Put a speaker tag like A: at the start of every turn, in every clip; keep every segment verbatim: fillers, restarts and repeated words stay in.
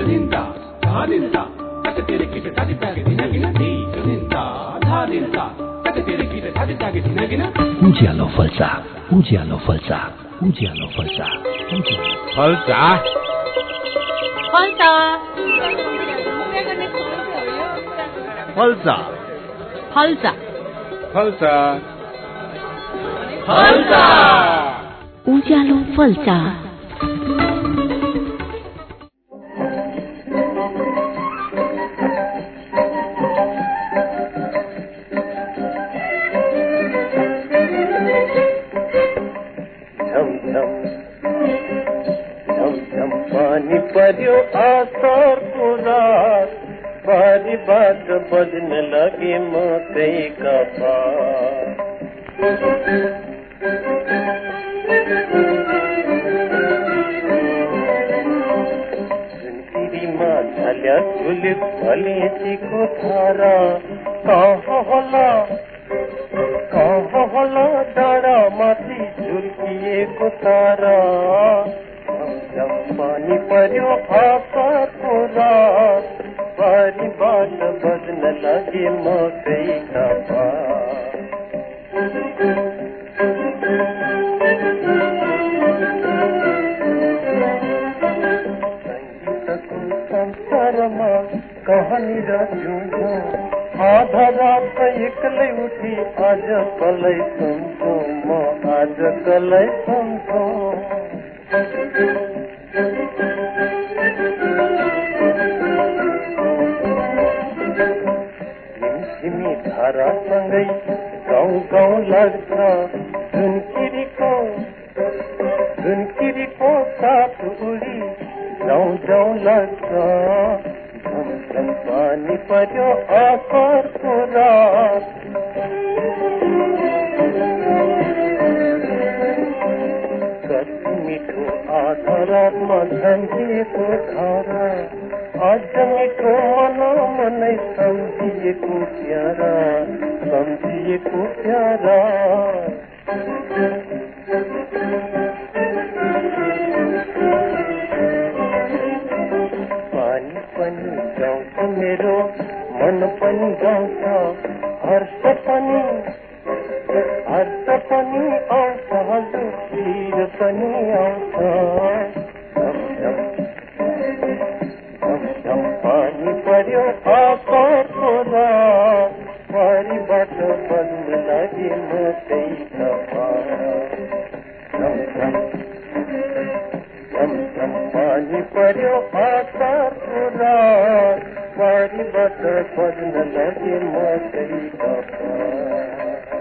A: धिन्ता धादिन्ता तक तेरे किटे तादि तागे धिनगिन धी धिन्ता धादिन्ता तक तेरे किटे तादि तागे धिनगिन
B: उज्यालो फल्सा उज्यालो फल्सा उज्यालो फल्सा
C: फल्सा
D: फल्सा
C: फल्सा
D: फल्सा
C: फल्सा
A: फल्सा
D: उज्यालो फल्सा
E: पानी पर्यो आसार पुरार बारी बात बजने लगे मकई का पार जिंदगी माँ झल्या झुली भले को थारा कहाँ होला कहाँ होला डाँडा माथि झुल्किएको तारा पानी पर्यो आसाको रात बारी बाट बज्न लगे मकैका पात सङ्गीतको संसारमा कहाँनिर जुझौँ आधा रात एक्लै उठी आज कलै सम्झौँ म आज कलै सम्झौँ झिमझिमी धारासँगै गाउँ गाउँ लाग्छ झुन्किरीको झुन्किरीको साथ उडी जाउँ जाउँ लाग्छ झमझम पानी पर्यो आसारको रात मिठो आधारमा झन्झिएको धारा आज मिठो मना मनै सम्झिएको प्यारा सम्झिएको प्यारा पानी पनि गाउँछ मेरो मन पनि गाउँछ हर्ष पनि हर्ष पनि आउँछ हजुर पीर पनि आउँछ झमझम पानी पर्यो आसारको रात बारीबाट बज्न लागे मकैका पात झमझम पानी पर्यो आसारको रात बारीबाट बज्न लागे मकैका पात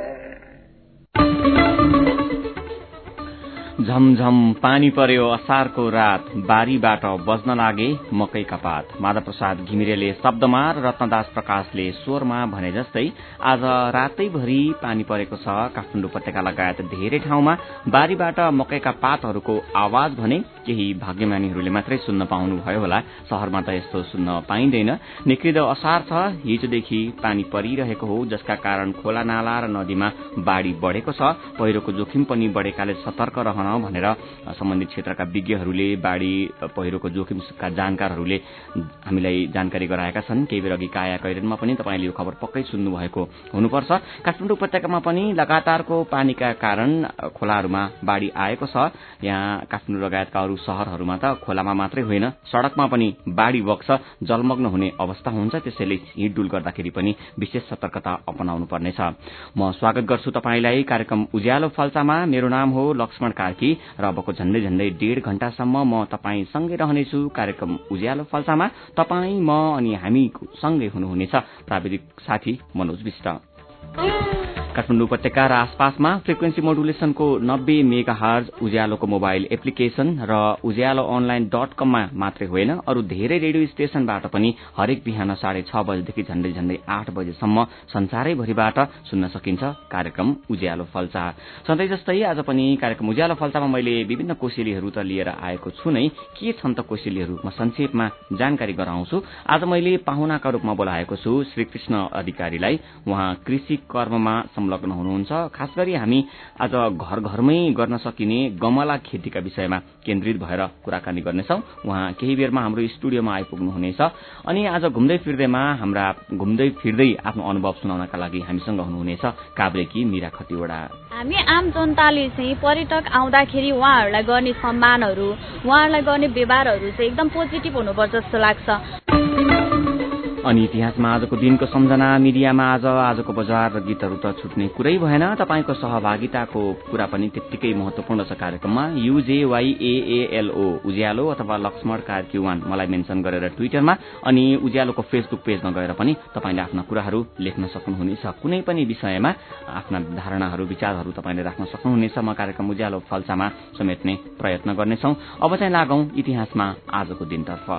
F: झमझम पानी पर्यो असारको रात बारीबाट बज्न लागे मकैका पात। माधव प्रसाद घिमिरेले शब्दमा र रत्नदास प्रकाशले स्वरमा भने जस्तै आज रातैभरि पानी परेको छ। काठमाडौँ उपत्यका लगायत धेरै ठाउँमा बारीबाट मकैका पातहरूको आवाज भने केही भाग्यमानीहरूले मात्रै सुन्न पाउनुभयो होला। शहरमा त यस्तो सुन्न पाइँदैन। निकृद असार छ, हिजोदेखि पानी परिरहेको हो, जसका कारण खोला नाला र नदीमा बाढ़ी बढ़ेको छ। पहिरोको जोखिम पनि बढ़ेकाले सतर्क रहन भनेर सम्बन्धित क्षेत्रका विज्ञहरूले, बाढ़ी पहिरोको जोखिमका जानकारहरूले हामीलाई जानकारी गराएका छन्। केही बेर अघि काया कैरनमा पनि तपाईले यो खबर पक्कै सुन्नु भएको हुनुपर्छ। काठमाडौँ उपत्यकामा पनि लगातारको पानीका कारण खोलाहरूमा बाढ़ी आएको छ। यहाँ काठमाडौँ लगायतका अरू शहरहरूमा त खोलामा मात्रै होइन, सड़कमा पनि बाढ़ी बग्छ, जलमग्न हुने अवस्था हुन्छ। त्यसैले हिँडडुल गर्दाखेरि पनि विशेष सतर्कता अपनाउनु पर्नेछ। म स्वागत गर्छु तपाईलाई कार्यक्रम उज्यालो फल्सामा। मेरो नाम हो लक्ष्मण कार्की र अबको झण्डै झण्डै डेढ घण्टासम्म म तपाईँ सँगै रहनेछु कार्यक्रम उज्यालो फल्सामा। तपाईँ, म अनि हामी सँगै हुनुहुनेछ प्राविधिक साथी मनोज विष्ट। काठमाडौँ उपत्यका र आसपासमा फ्रिक्वेन्सी मोडुलेसनको नब्बे मेगा हर्ज उज्यालोको मोबाइल एप्लिकेशन र उज्यालो अनलाइन डट कममा मात्रै होइन, अरू धेरै रेडियो स्टेशनबाट पनि हरेक बिहान साढे छ बजेदेखि झण्डै झण्डै आठ बजेसम्म संसारैभरिबाट सुन्न सकिन्छ कार्यक्रम उज्यालो फल्सा। सधैँ जस्तै आज पनि कार्यक्रम उज्यालो फल्सामा मैले विभिन्न कोसेलीहरू त लिएर आएको छु नै। के छन् त कोसेलीहरू, म संक्षेपमा जानकारी गराउँछु। आज मैले पाहुनाका रूपमा बोलाएको छु श्री कृष्ण अधिकारीलाई। उहाँ कृषि कर्ममा संलग्न हुनुहुन्छ। खास गरी हामी आज घर घरमै गर्न सकिने गमला खेतीका विषयमा केन्द्रित भएर कुराकानी गर्नेछौँ। उहाँ केही बेरमा हाम्रो स्टुडियोमा आइपुग्नुहुनेछ अनि आज घुम्दै फिर्दैमा हाम्रा घुम्दै फिर्दै आफ्नो अनुभव सुनाउनका लागि हामीसँग हुनुहुनेछ काभ्रेकी मीरा खतिवडा।
G: हामी आम जनताले चाहिँ पर्यटक आउँदाखेरि उहाँहरूलाई गर्ने सम्मानहरू, उहाँहरूलाई गर्ने व्यवहारहरू चाहिँ एकदम पोजिटिभ हुनुपर्छ जस्तो लाग्छ।
F: अनि इतिहासमा आजको दिनको सम्झना मिडियामा आज आजको बजार र गीतहरू त छुट्ने कुरै भएन। तपाईँको सहभागिताको कुरा पनि त्यत्तिकै महत्वपूर्ण छ कार्यक्रममा। युजेवाईएएलओ उज्यालो अथवा लक्ष्मण कार्की वान मलाई मेन्सन गरेर ट्विटरमा अनि उज्यालोको फेसबुक पेजमा गएर पनि तपाईँले आफ्ना कुराहरू लेख्न सक्नुहुनेछ। कुनै पनि विषयमा आफ्ना धारणाहरू विचारहरू तपाईँले राख्न सक्नुहुनेछ। म कार्यक्रम उज्यालो फल्सामा समेट्ने प्रयत्न गर्नेछौँ। अब चाहिँ लागौं इतिहासमा आजको दिनतर्फ।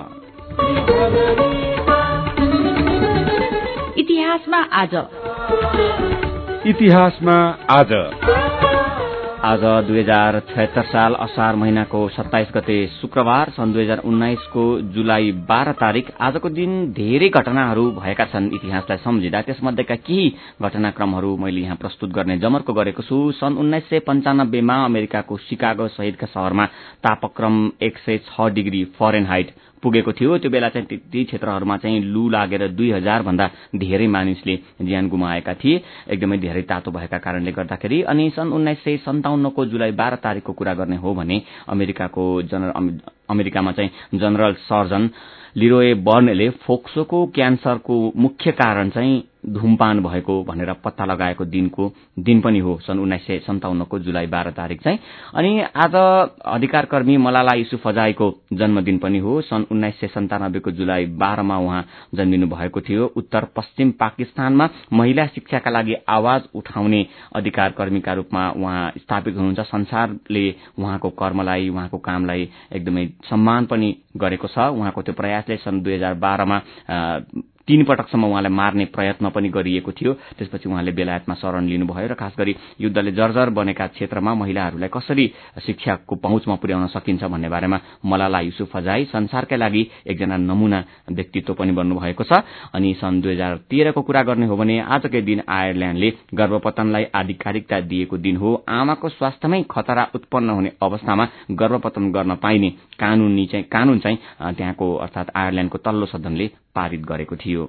D: इतिहासमा आज
C: इतिहासमा आज
F: आज दुई हजार छयत्तर साल असार महिनाको सत्ताइस गते शुक्रबार सन् दुई हजार उन्नाइसको जुलाई बाह्र तारिक आजको दिन धेरै घटनाहरू भएका छन्। इतिहासलाई सम्झिँदा त्यसमध्येका केही घटनाक्रमहरू मैले यहाँ प्रस्तुत गर्ने जमर्को गरेको छु। सन् उन्नाइस सय पञ्चानब्बेमा अमेरिकाको शिकागो सहितका शहरमा तापक्रम एक सय छ डिग्री फरेनहाइट पुगेको थियो। त्यो बेला चाहिँ ती क्षेत्रहरूमा चाहिँ लू लागेर दुई हजार भन्दा धेरै मानिसले ज्यान गुमाएका थिए, एकदमै धेरै तातो भएका कारणले गर्दाखेरि। अनि सन् उन्नाइस सय सन्ताउन्नको जुलाई बाह्र तारिकको कुरा गर्ने हो भने अमेरिकाको जनरल अमेरिकामा चाहिँ जनरल सर्जन लिरोए बर्नले फोक्सोको क्यान्सरको मुख्य कारण चाहिँ धूमपान भएको भनेर पत्ता लगाएको दिनको दिन पनि हो सन् उन्नाइस सय सन्ताउन्नको जुलाई बाह्र तारिक चाहिँ। अनि आज अधिकारकर्मी मलाला युसुफजाईको जन्मदिन पनि हो। सन् उन्नाइस सय सन्तानब्बेको जुलाई बाह्रमा उहाँ जन्मिनु भएको थियो। उत्तर पश्चिम पाकिस्तानमा महिला शिक्षाका लागि आवाज उठाउने अधिकारकर्मीका रूपमा उहाँ स्थापित हुनुहुन्छ। संसारले उहाँको कर्मलाई, उहाँको कामलाई एकदमै सम्मान पनि गरेको छ। उहाँको त्यो प्रयासले सन् दुई हजार बाह्रमा तीन पटकसम्म उहाँलाई मार्ने प्रयत्न पनि गरिएको थियो। त्यसपछि उहाँले बेलायतमा शरण लिनुभयो र खास गरी युद्धले जर्जर बनेका क्षेत्रमा महिलाहरूलाई कसरी शिक्षाको पहुँचमा पुर्याउन सकिन्छ भन्ने बारेमा मलाला युसुफजाई संसारकै लागि एकजना नमूना व्यक्तित्व पनि बन्नुभएको छ। अनि सन् दुई हजार तेह्रको कुरा गर्ने हो भने आजकै दिन आयरल्याण्डले गर्भपतनलाई आधिकारिकता दिएको दिन हो। आमाको स्वास्थ्यमै खतरा उत्पन्न हुने अवस्थामा गर्भपतन गर्न पाइने कानूनी चाहिँ कानून चाहिँ त्यहाँको अर्थात आयरल्याण्डको तल्लो सदनले पारित गरेको थियो।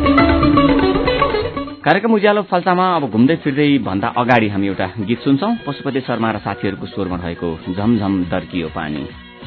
F: कार्यक्रम उज्यालो फल्सामा अब घुम्दै फिर्दै भन्दा अगाडि हामी एउटा गीत सुन्छौं। पशुपति शर्मा र साथीहरूको स्वरमा रहेको झमझम दर्कियो पानी।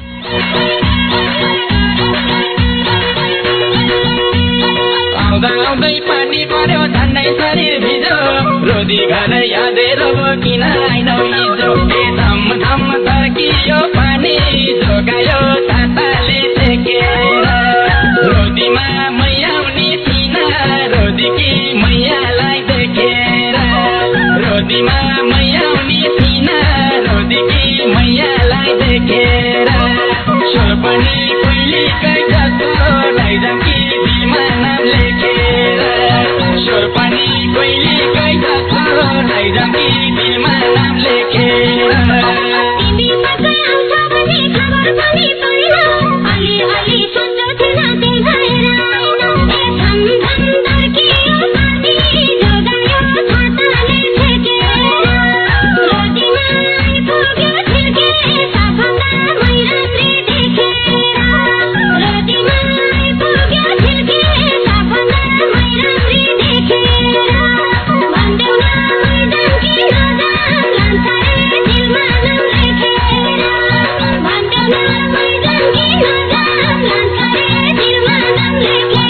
H: आउँदा आउँदै पानी पर्यो झन्डै शरीर भिजो, रोदी घर यादै रोबो किन आइनौ हिजो। ए धम धम दर्कियो पानी जोगायो छाताले टेकेर, रोदीमा मैयाउनी थिन रोदीकी मैयालाई देखेर, रोदीमा मैयाउनी थिन रोदीकी मैयालाई देखेर। स्वर पनि कोइलीकै जस्तो लैजाकी दिलमा नाम लेखेर, स्वर पनि कोइलीकै जस्तो लैजाकी दिलमा नाम लेखेर। तिमी मात्र आउँछ भने खबर पनि छैन, अलि अलि सोच्यो थिएन त्यही भएर आइन। ए झम झम दर्कियो पानी जोगायो छाताले छेकेर, रोदीमा आइपुग्यो छिर्के साफन्दा मैरात्री देखेर, रोदीमा आइपुग्यो छिर्के साफन्दा मैरात्री देखेर। भन्देऊ न मैदान कि नजाम लान्छारे दिलमा नाम लेखेर, भन्देऊ न मैदान कि नजाम लान्छारे दिलमा नाम लेखेर।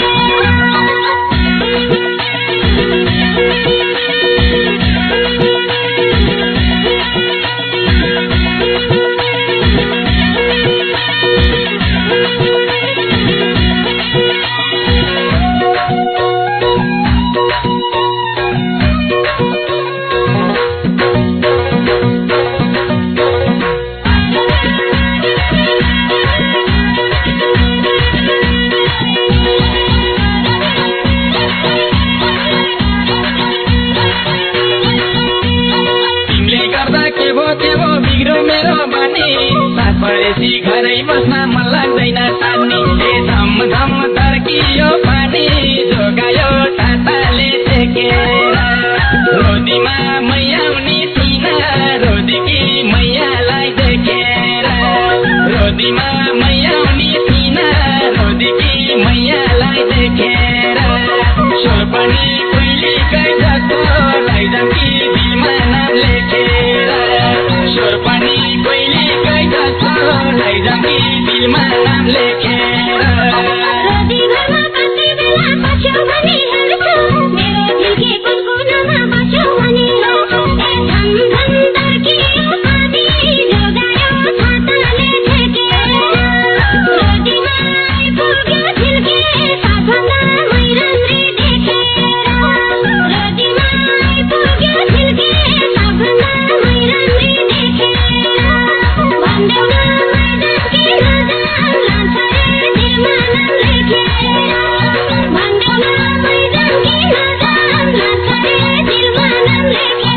H: तिमीले गर्दा के भो के भो बिग्रो मेरो बानी, साथ परेसी घरै बस्न मन लाग्दैन सानी। ए धम धम दर्कियो पानी जोगायो छाताले टेकेर, रोदीमा मैयालाई देखेर स्वर पनि कोइलीकै जस्तो लैजाम कि दिलमा नाम लेखेर स्वर पनि कोइलीकै जस्तो लैजाम कि दिलमा नाम लेखेर
I: रोदी घरमा कति बेला बस्यो भने हेर्छु मेरो दिलकी कुनकुनामा बस्यो भने ए धन धन तर्कियो पानी जोगायो छाताले ठेकेर रोदीमा आइपुग्यो झिल्के साथभन्दा मैरान्द्री देखेर रोदीमा आइपुग्यो झिल्के साथभन्दा मैरान्द्री देखेर भन्देऊ न मैदान कि नजाम लान्छ रे दिलमा नाम लेखेर भन्देऊ न मैदान कि नजाम लान्छ रे दिलमा नाम लेखेर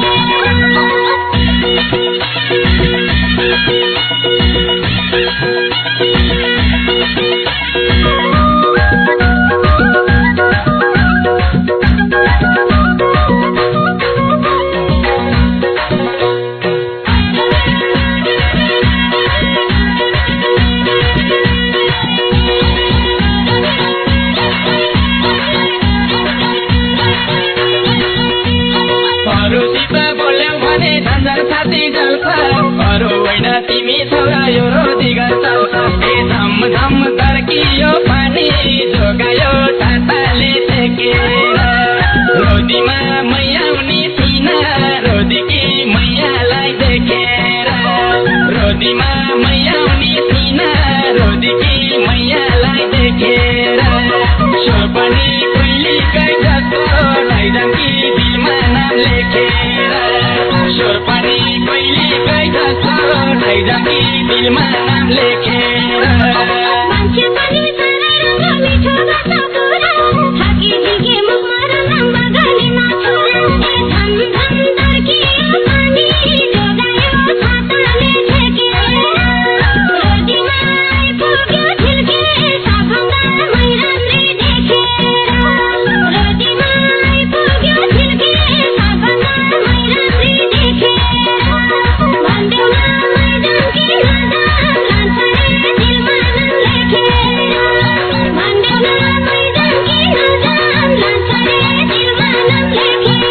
H: अरूसित बोल्यौ भने झन्झन छाती जल्छ अरू होइन तिमी छोरा यो रोदीगर चल्छ ए झम झम तर्कियो पानी जोगायो छाताले टेकेर रोदीमा मैयाउनी सिना रोदीकी मैयालाई देखेर रोदीमा मैयाउनी सिना रोदीकी मैयालाई देखेर स्वर पनि कोइलीकै जस्तो लैजाम कि दिलमा नाम लेखेर स्वर पनि कोइलीकै जस्तो लैजाम कि दिलमा नाम लेखेर
I: मान्छे पनि सारै रङ मिठो गर्छ कुरा थाकी झिके मुखमा र लम्बा गर्ने नाचो ए धन धन तर्कियो पानी जोगायो छाताले ठेकेर रोदीमा आइपुग्यो झिल्के साथभन्दा मैरान्द्री देखेर रोदीमा आइपुग्यो झिल्के साथभन्दा मैरान्द्री देखेर भन्देऊ न मैदान कि नजाम लान्छ रे दिलमा नाम लेखेर भन्देऊ न मैदान कि नजाम लान्छ रे दिलमा नाम लेखेर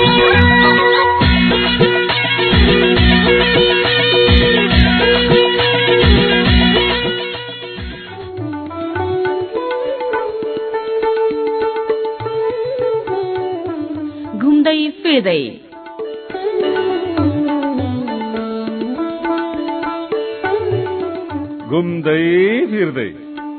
D: घुम्दै फिर्दै
C: घुम्दै फिर्दै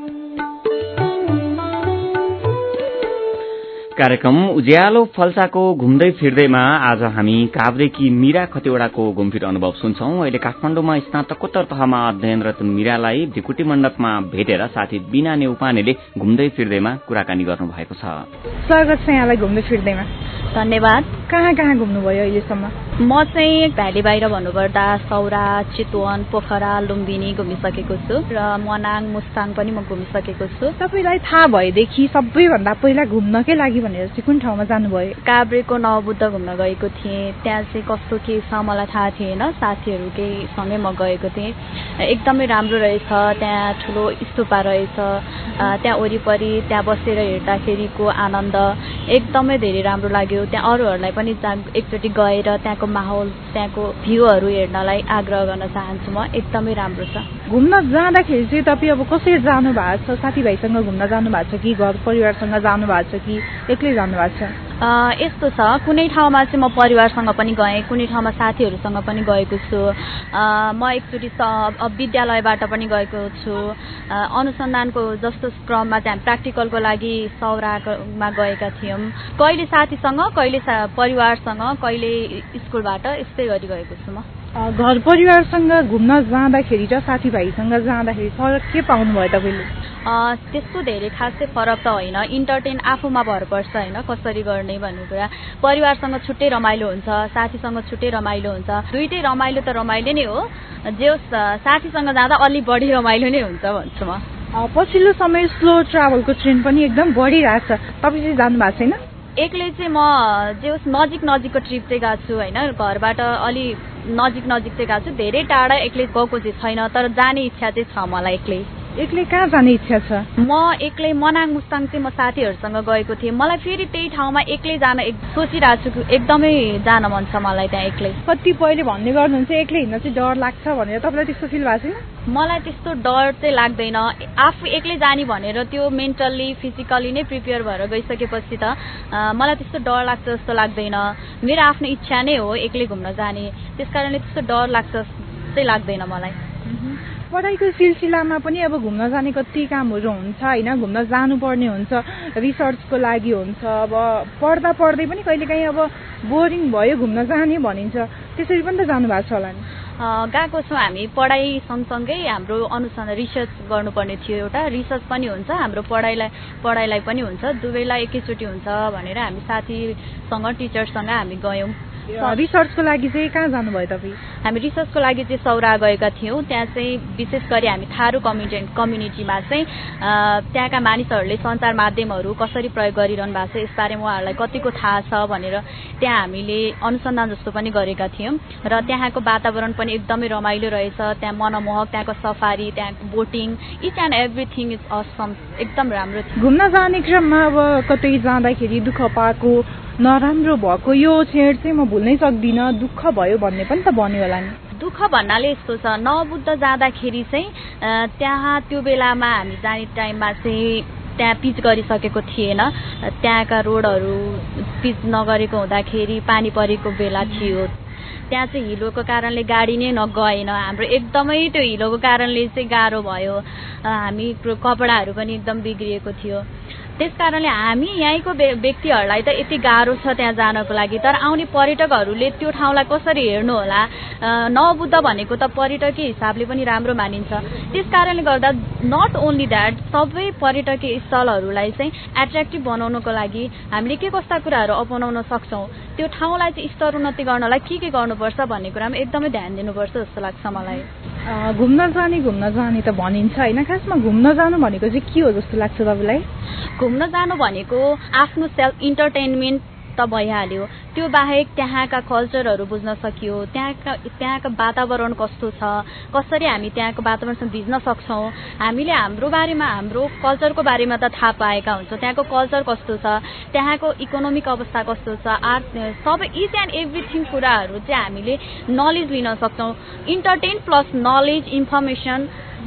F: कार्यक्रम उज्यालो फल्साको घुम्दै फिर्दैमा आज हामी काभ्रेकी मीरा खतिवड़ाको घुमफिर अनुभव सुन्छौं। अहिले काठमाडौँमा स्नातकोत्तर तहमा अध्ययनरत मीरालाई ढिकुटी मण्डपमा भेटेर साथी बिना नेउपानेले घुम्दै फिर्दैमा कुराकानी गर्नु भएको छ।
J: स्वागत छ यहाँलाई घुम्दै फिर्दैमा।
G: धन्यवाद।
J: कहाँ कहाँ घुम्नुभयो अहिलेसम्म?
G: म चाहिँ भ्याली बाहिर भन्नुपर्दा सौरा, चितवन, पोखरा, लुम्बिनी घुमिसकेको छु र मनाङ, मुस्ताङ पनि म घुमिसकेको छु।
J: तपाईलाई थाहा भएदेखि सबैभन्दा पहिला घुम्नकै लागि भनेर चाहिँ कुन ठाउँमा जानुभयो?
G: काभ्रेको नवबुद्ध घुम्न गएको थिएँ। त्यहाँ चाहिँ कस्तो के छ मलाई थाहा थिएन, साथीहरूकै सँगै म गएको थिएँ। एकदमै राम्रो रहेछ, त्यहाँ ठुलो स्तूपा रहेछ, त्यहाँ वरिपरि त्यहाँ बसेर हेर्दाखेरिको आनन्द एकदमै धेरै राम्रो लाग्यो। त्यहाँ अरूहरूलाई पनि एकचोटि गएर त्यहाँको माहौल, त्यहाँको भ्यूहरू हेर्नलाई आग्रह गर्न चाहन्छु म। एकदमै राम्रो छ।
J: घुम्न जाँदाखेरि चाहिँ तपाईँ अब कसरी जानु भएको छ? साथीभाइसँग घुम्न जानु भएको छ कि घर परिवारसँग जानु भएको छ कि एक्लै जानु भएको छ?
G: यस्तो छ, कुनै ठाउँमा चाहिँ म परिवारसँग पनि गएँ, कुनै ठाउँमा साथीहरूसँग पनि गएको छु। म एकचोटि विद्यालयबाट पनि गएको छु। अनुसन्धानको जस्तो क्रममा चाहिँ प्र्याक्टिकलको लागि सौरामा गएका थियौँ। कहिले साथीसँग, कहिले परिवारसँग, कहिले स्कुलबाट, यस्तै गरी गएको छु म।
J: घर परिवारसँग घुम्न जाँदाखेरि र साथीभाइसँग जाँदाखेरि फरक के पाउनुभयो तपाईँले?
G: त्यस्तो धेरै खास चाहिँ फरक त होइन, इन्टरटेन आफूमा भर पर्छ होइन, कसरी गर्ने भन्ने कुरा। परिवारसँग छुट्टै रमाइलो हुन्छ, साथीसँग छुट्टै रमाइलो हुन्छ। दुइटै रमाइलो त रमाइलो नै हो, जे साथीसँग जाँदा अलि बढी रमाइलो नै हुन्छ भन्छु म।
J: पछिल्लो समय स्लो ट्राभलको ट्रेन्ड पनि एकदम बढिरहेछ, तपाईँ चाहिँ जानु भएको छैन?
G: एक्लै चाहिँ म जे होस् नजिक नजिकको ट्रिप चाहिँ गएको छु होइन, घरबाट अलि नजिक नजिक चाहिँ गएको छु। धेरै टाढा एक्लै गएको चाहिँ छैन, तर जाने इच्छा चाहिँ छ मलाई एक्लै।
J: एक्लै कहाँ जाने इच्छा छ?
G: म एक्लै मनाङ मुस्ताङ चाहिँ म साथीहरूसँग गएको थिएँ। मलाई फेरि त्यही ठाउँमा एक्लै जान एक सोचिरहेको छु, एकदमै जान मन छ मलाई त्यहाँ एक्लै।
J: कतिपयले भन्ने गर्नुहुन्छ एक्लै हिँड्न चाहिँ डर लाग्छ भनेर, तपाईँलाई त्यस्तो फिल भएको छैन?
G: मलाई त्यस्तो डर चाहिँ लाग्दैन। आफू एक्लै जाने भनेर त्यो मेन्टल्ली फिजिकल्ली नै प्रिपेयर भएर गइसकेपछि त मलाई त्यस्तो डर लाग्छ जस्तो लाग्दैन। मेरो आफ्नो इच्छा नै हो एक्लै घुम्न जाने, त्यस कारणले त्यस्तो डर लाग्छ चाहिँ लाग्दैन मलाई।
J: पढाइको सिलसिलामा पनि अब घुम्न जाने कति कामहरू हुन्छ होइन, घुम्न जानुपर्ने हुन्छ, रिसर्चको लागि हुन्छ। अब पढ्दा पढ्दै पनि कहिलेकाहीँ अब बोरिङ भयो घुम्न जाने भनिन्छ, त्यसरी पनि त जानुभएको छ होला नि?
G: गएको छौँ हामी। पढाइ सँगसँगै हाम्रो अनुसन्धान रिसर्च गर्नुपर्ने थियो, एउटा रिसर्च पनि हुन्छ हाम्रो पढाइलाई पढाइलाई पनि हुन्छ, दुवैलाई एकैचोटि हुन्छ भनेर हामी साथीसँग टिचरसँग हामी गयौँ।
J: रिसर्चको लागि चाहिँ कहाँ जानुभयो तपाईँ?
G: हामी रिसर्चको लागि चाहिँ सौरा गएका थियौँ। त्यहाँ चाहिँ विशेष गरी हामी थारू कम्युनिटी कम्युनिटीमा चाहिँ त्यहाँका मानिसहरूले सञ्चार माध्यमहरू कसरी प्रयोग गरिरहनु भएको छ यसबारेमा उहाँहरूलाई कतिको थाहा छ भनेर त्यहाँ हामीले अनुसन्धान जस्तो पनि गरेका थियौँ। र त्यहाँको वातावरण पनि एकदमै रमाइलो रहेछ, त्यहाँ मनमोहक, त्यहाँको सफारी, त्यहाँको boating, each and everything is awesome, एकदम राम्रो थियो।
J: घुम्न जाने क्रममा अब कतै जाँदाखेरि दुःख पाएको, नराम्रो भएको यो क्षण चाहिँ म भुल्नै सक्दिनँ, दुःख भयो भन्ने पनि त भन्यो होला नि?
G: दुःख भन्नाले यस्तो छ, नवबुद्ध जाँदाखेरि चाहिँ त्यहाँ त्यो बेलामा हामी जाने टाइममा चाहिँ त्यहाँ पिच गरिसकेको थिएन। त्यहाँका रोडहरू पिच नगरेको हुँदाखेरि पानी परेको बेला थियो। त्यहाँ चाहिँ हिलोको कारणले गाडी नै नगएन हाम्रो, एकदमै त्यो हिलोको कारणले चाहिँ गाह्रो भयो। हामी कपडाहरू पनि एकदम बिग्रिएको थियो। त्यस कारणले हामी यहीँको व्यक्तिहरूलाई त यति गाह्रो छ त्यहाँ जानको लागि, तर आउने पर्यटकहरूले त्यो ठाउँलाई कसरी हेर्नु होला? नवबुद्ध भनेको त पर्यटकीय हिसाबले पनि राम्रो मानिन्छ। त्यस कारणले गर्दा नट ओन्ली द्याट, सबै पर्यटकीय स्थलहरूलाई चाहिँ एट्र्याक्टिभ बनाउनको लागि हामीले के कस्ता कुराहरू अपनाउन सक्छौँ, त्यो ठाउँलाई चाहिँ स्तरोन्नति गर्नलाई के के गर्नुपर्छ भन्ने कुरामा एकदमै ध्यान दिनुपर्छ जस्तो लाग्छ मलाई।
J: घुम्न जाने घुम्न जाने त भनिन्छ होइन, खासमा घुम्न जानु भनेको चाहिँ के हो जस्तो लाग्छ तपाईँलाई?
G: घुम्न जानु भनेको आफ्नो सेल्फ इन्टरटेनमेन्ट त भइहाल्यो, त्यो बाहेक त्यहाँका कल्चरहरू बुझ्न सकियो, त्यहाँका त्यहाँको वातावरण कस्तो छ, कसरी हामी त्यहाँको वातावरणसँग भिज्न सक्छौँ, हामीले हाम्रो बारेमा हाम्रो कल्चरको बारेमा त थाहा पाएका हुन्छौँ, त्यहाँको कल्चर कस्तो छ, त्यहाँको इकोनोमिक अवस्था कस्तो छ, आर्ट, सबै इच एन्ड एभ्रिथिङ कुराहरू चाहिँ हामीले नलेज लिन सक्छौँ। इन्टरटेन प्लस नलेज इन्फर्मेसन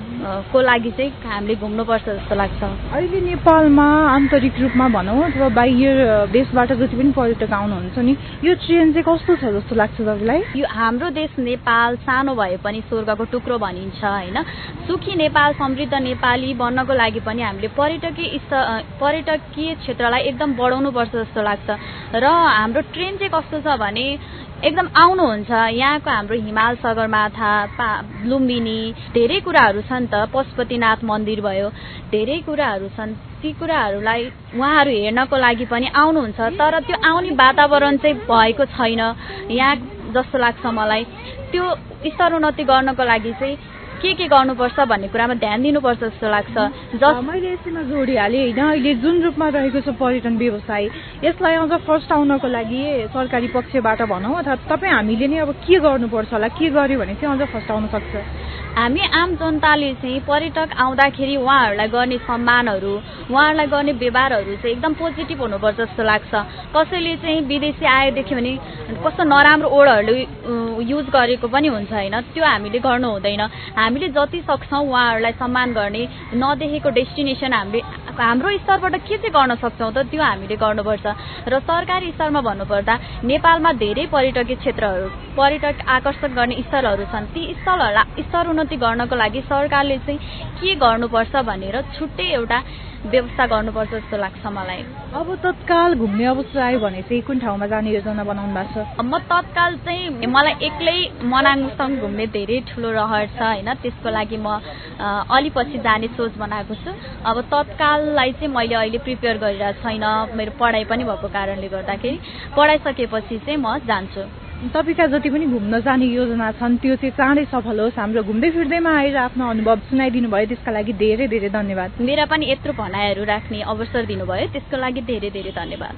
G: को लागि चाहिँ हामीले घुम्नुपर्छ जस्तो लाग्छ।
J: अहिले नेपालमा आन्तरिक रूपमा भनौँ अथवा बाहिर देशबाट जति पनि पर्यटक आउनुहुन्छ नि, यो ट्रेन चाहिँ कस्तो छ जस्तो लाग्छ तपाईँलाई?
G: यो हाम्रो देश नेपाल सानो भए पनि स्वर्गको टुक्रो भनिन्छ होइन। सुखी नेपाल, समृद्ध नेपाली बन्नको लागि पनि हामीले पर्यटकीय पर्यटकीय क्षेत्रलाई एकदम बढाउनुपर्छ जस्तो लाग्छ। र हाम्रो ट्रेन चाहिँ कस्तो छ भने एकदम आउनुहुन्छ, यहाँको हाम्रो हिमाल सगरमाथा, पा लुम्बिनी, धेरै कुराहरू छन् त, पशुपतिनाथ मन्दिर भयो, धेरै कुराहरू छन्। ती कुराहरूलाई उहाँहरू हेर्नको लागि पनि आउनुहुन्छ, तर त्यो आउने वातावरण चाहिँ भएको छैन यहाँ जस्तो लाग्छ मलाई। त्यो स्तरोन्नति गर्नको लागि चाहिँ के के गर्नुपर्छ भन्ने कुरामा ध्यान दिनुपर्छ जस्तो लाग्छ।
J: जस मैले यसैमा जोडिहालेँ होइन, अहिले जुन रूपमा रहेको छ पर्यटन व्यवसाय, यसलाई अझ फर्स्ट आउनको लागि सरकारी पक्षबाट भनौँ अथवा तपाईँ हामीले नै अब के गर्नुपर्छ होला, के गर्यो भने चाहिँ अझ फर्स्ट आउन सक्छ?
G: हामी आम जनताले चाहिँ पर्यटक आउँदाखेरि उहाँहरूलाई गर्ने सम्मानहरू, उहाँहरूलाई गर्ने व्यवहारहरू चाहिँ एकदम पोजिटिभ हुनुपर्छ जस्तो लाग्छ। कसैले चाहिँ विदेशी आएदेखि भने कस्तो नराम्रो वर्डहरू युज गरेको पनि हुन्छ होइन, त्यो हामीले गर्नु हुँदैन। हामीले जति सक्छौँ उहाँहरूलाई सम्मान गर्ने, नदेखेको डेस्टिनेसन हामीले हाम्रो स्तरबाट के चाहिँ गर्न सक्छौँ त त्यो हामीले गर्नुपर्छ। र सरकारी स्तरमा भन्नुपर्दा नेपालमा धेरै पर्यटकीय क्षेत्रहरू, पर्यटक आकर्षक गर्ने स्थलहरू छन्। ती स्थलहरूलाई स्तरोन्नति गर्नको लागि सरकारले चाहिँ के गर्नुपर्छ भनेर छुट्टै एउटा व्यवस्था गर्नुपर्छ जस्तो लाग्छ मलाई।
J: अब तत्काल घुम्ने अवसर आयो भने चाहिँ कुन ठाउँमा जाने योजना बनाउनु भएको छ?
G: म तत्काल चाहिँ मलाई एक्लै मनाङ मुस्ताङ घुम्ने धेरै ठुलो रहर छ होइन, त्यसको लागि म अलि पछि जाने सोच बनाएको छु। अब तत्काललाई चाहिँ मैले अहिले प्रिपेयर गरिरहेको छैन, मेरो पढाइ पनि भएको कारणले गर्दाखेरि पढाइसकेपछि चाहिँ म जान्छु।
J: तपाईँका जति पनि घुम्न जाने योजना छन् त्यो चाहिँ चाँडै सफल होस्, हाम्रो घुम्दै फिर्दैमा आएर आफ्नो अनुभव सुनाइदिनु भयो, त्यसका लागि धेरै धेरै धन्यवाद।
G: मेरा पनि यत्रो भनाइहरू राख्ने अवसर दिनुभयो, त्यसको लागि धेरै धेरै धन्यवाद।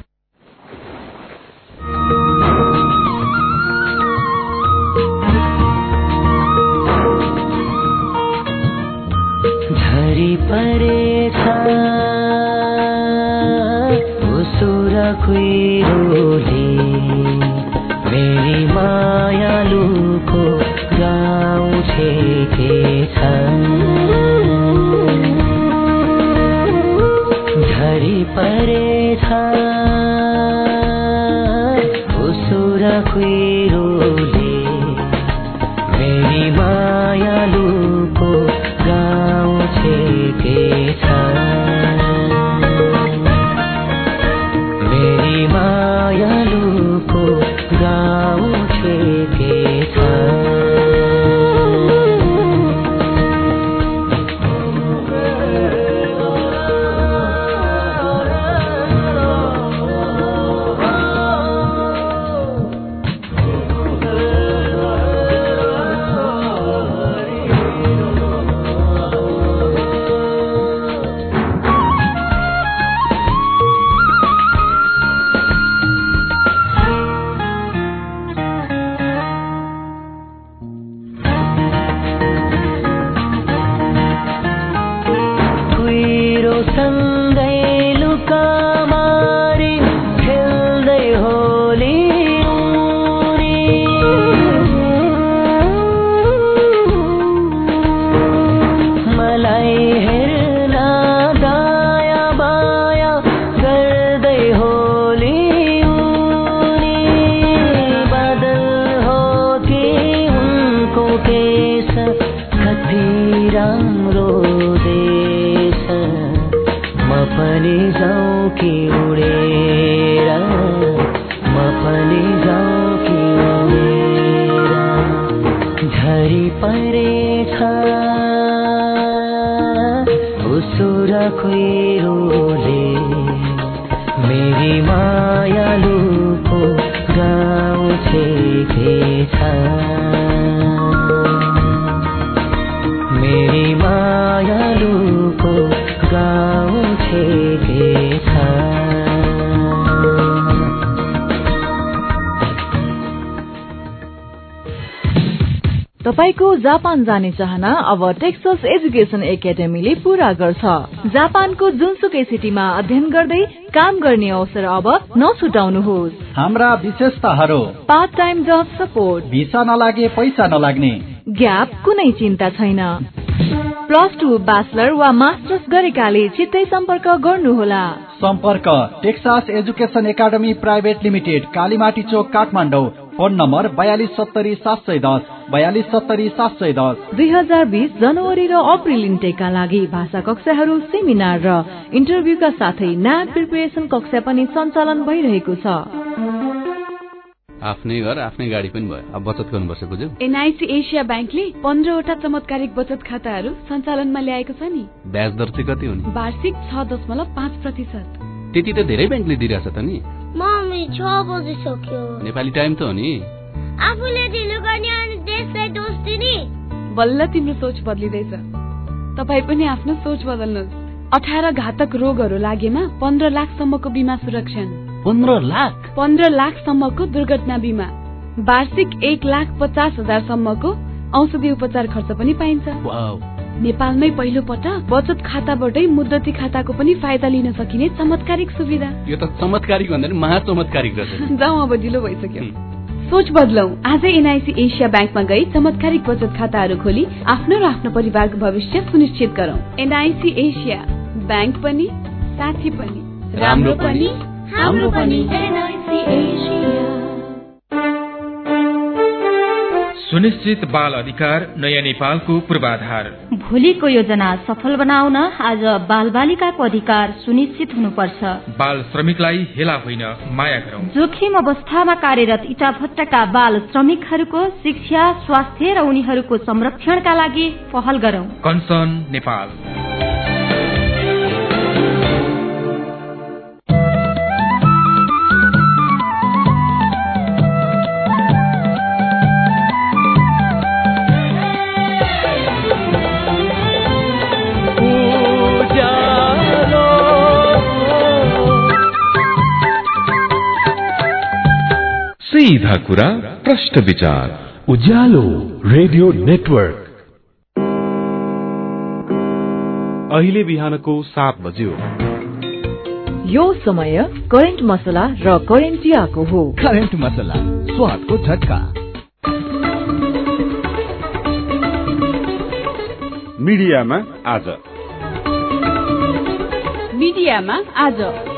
K: धरी परेछ उसुर खुइरोले मेरी मायालुको गाउँ छेकेछ झरी परेछ उसुर खुइरोले मेरी मायालुको गाउँ छेकेछ मेरी मायालुको गाउँ छेकेछ
L: तपाईको जापान जाने चाहना अब टेक्सस एजुकेसन एकाडेमीले पूरा गर्छ। जापानको जुनसुकै सिटीमा अध्ययन गर्दै काम गर्ने अवसर अब नछुटाउनुहोस्।
M: हाम्रा विशेषताहरू
L: part time job support,
M: visa नलागे पैसा नलाग्ने,
L: ग्याप कुनै चिन्ता छैन। प्लस टू ब्याचलर वा मास्टर्स गरेकाले छिट्टै सम्पर्क गर्नुहोला।
M: सम्पर्क Texas education academy private limited, Kalimati Chowk, Kathmandu. Phone number बयालीस सत्तरी सात सय दस बयालीस सत्तरी सात सय दस।
L: दुई हजार बीस जनवरी र अप्रिल इन्टेकका लागि भाषा कक्षाहरू, सेमिनार र इन्टरभ्यूका साथै न्याप प्रिपरेसन कक्षा पनि सञ्चालन भइरहेको छ।
N: आफ्नै घर आफ्नै गाडी पनि भयो। अब बचत गर्नुपर्छ बुझ्यौ।
O: एनआईसी एसिया ब्याङ्कले पन्ध्रवटा चमत्कारिक बचत खाताहरू सञ्चालनमा ल्याएको छ नि।
N: ब्याज दर चाहिँ कति हुने?
O: वार्षिक छ दशमलव पाँच प्रतिशत।
N: त्यति त धेरै ब्याङ्कले दिइरहेछ त नि।
I: मम्मी छ बजिसक्यो।
N: नेपाली टाइम त हो नि।
I: आफूले ढिलो गर्ने अनि देशलाई दोष दिने।
O: बल्ल तिम्रो सोच बदलिँदैछ। तपाईँ पनि आफ्नो सोच बदल्नुहोस्। अठार घातक रोगहरू लागेमा पन्ध्र लाखसम्मको बिमा सुरक्षा।
N: पन्ध्र लाख
O: पन्ध्र लाखसम्मको दुर्घटना बिमा। वार्षिक एक लाख पचास हजारसम्मको औषधि उपचार खर्च पनि पाइन्छ। नेपालमै पहिलो पटक बचत खाताबाटै मुद्दती खाताको पनि फाइदा लिन सकिने चमत्कारिक सुविधा।
N: यो त चमत्कारिक भन्दा नि महाचमत्कारिक रहेछ।
O: जाउँ अब ढिलो भइसक्यो। सोच बदलौं। आजै एनआईसी एसिया ब्याङ्कमा गई चमत्कारिक बचत खाताहरू खोली आफ्नो र आफ्नो परिवारको भविष्य सुनिश्चित गरौं। एनआईसी एसिया, ब्याङ्क पनि साथी पनि
N: राम्रो पनि
O: हाम्रो पनि। NIC Asia.
P: सुनिश्चित बाल अधिकार, नयाँ नेपालको पूर्वाधार।
D: भोलिको योजना सफल बनाउन आज बाल बालिकाको अधिकार सुनिश्चित हुनुपर्छ।
P: बाल श्रमिकलाई हेला होइन, माया गरौं।
D: जोखिम अवस्थामा कार्यरत इटाभट्टाका बाल श्रमिकहरूको शिक्षा, स्वास्थ्य र उनीहरूको संरक्षणका लागि पहल गरौं।
P: कन्सर्न नेपाल।
C: सीधा कुरा, प्रश्न विचार।
B: Ujyaalo radio network.
C: अहिले बिहानको सात बज्यो।
L: यो समय करेन्ट मसला र करेन्टियाको हो।
B: करेन्ट मसला, स्वादको झट्का।
C: मिडियामा आज।
O: मिडियामा आज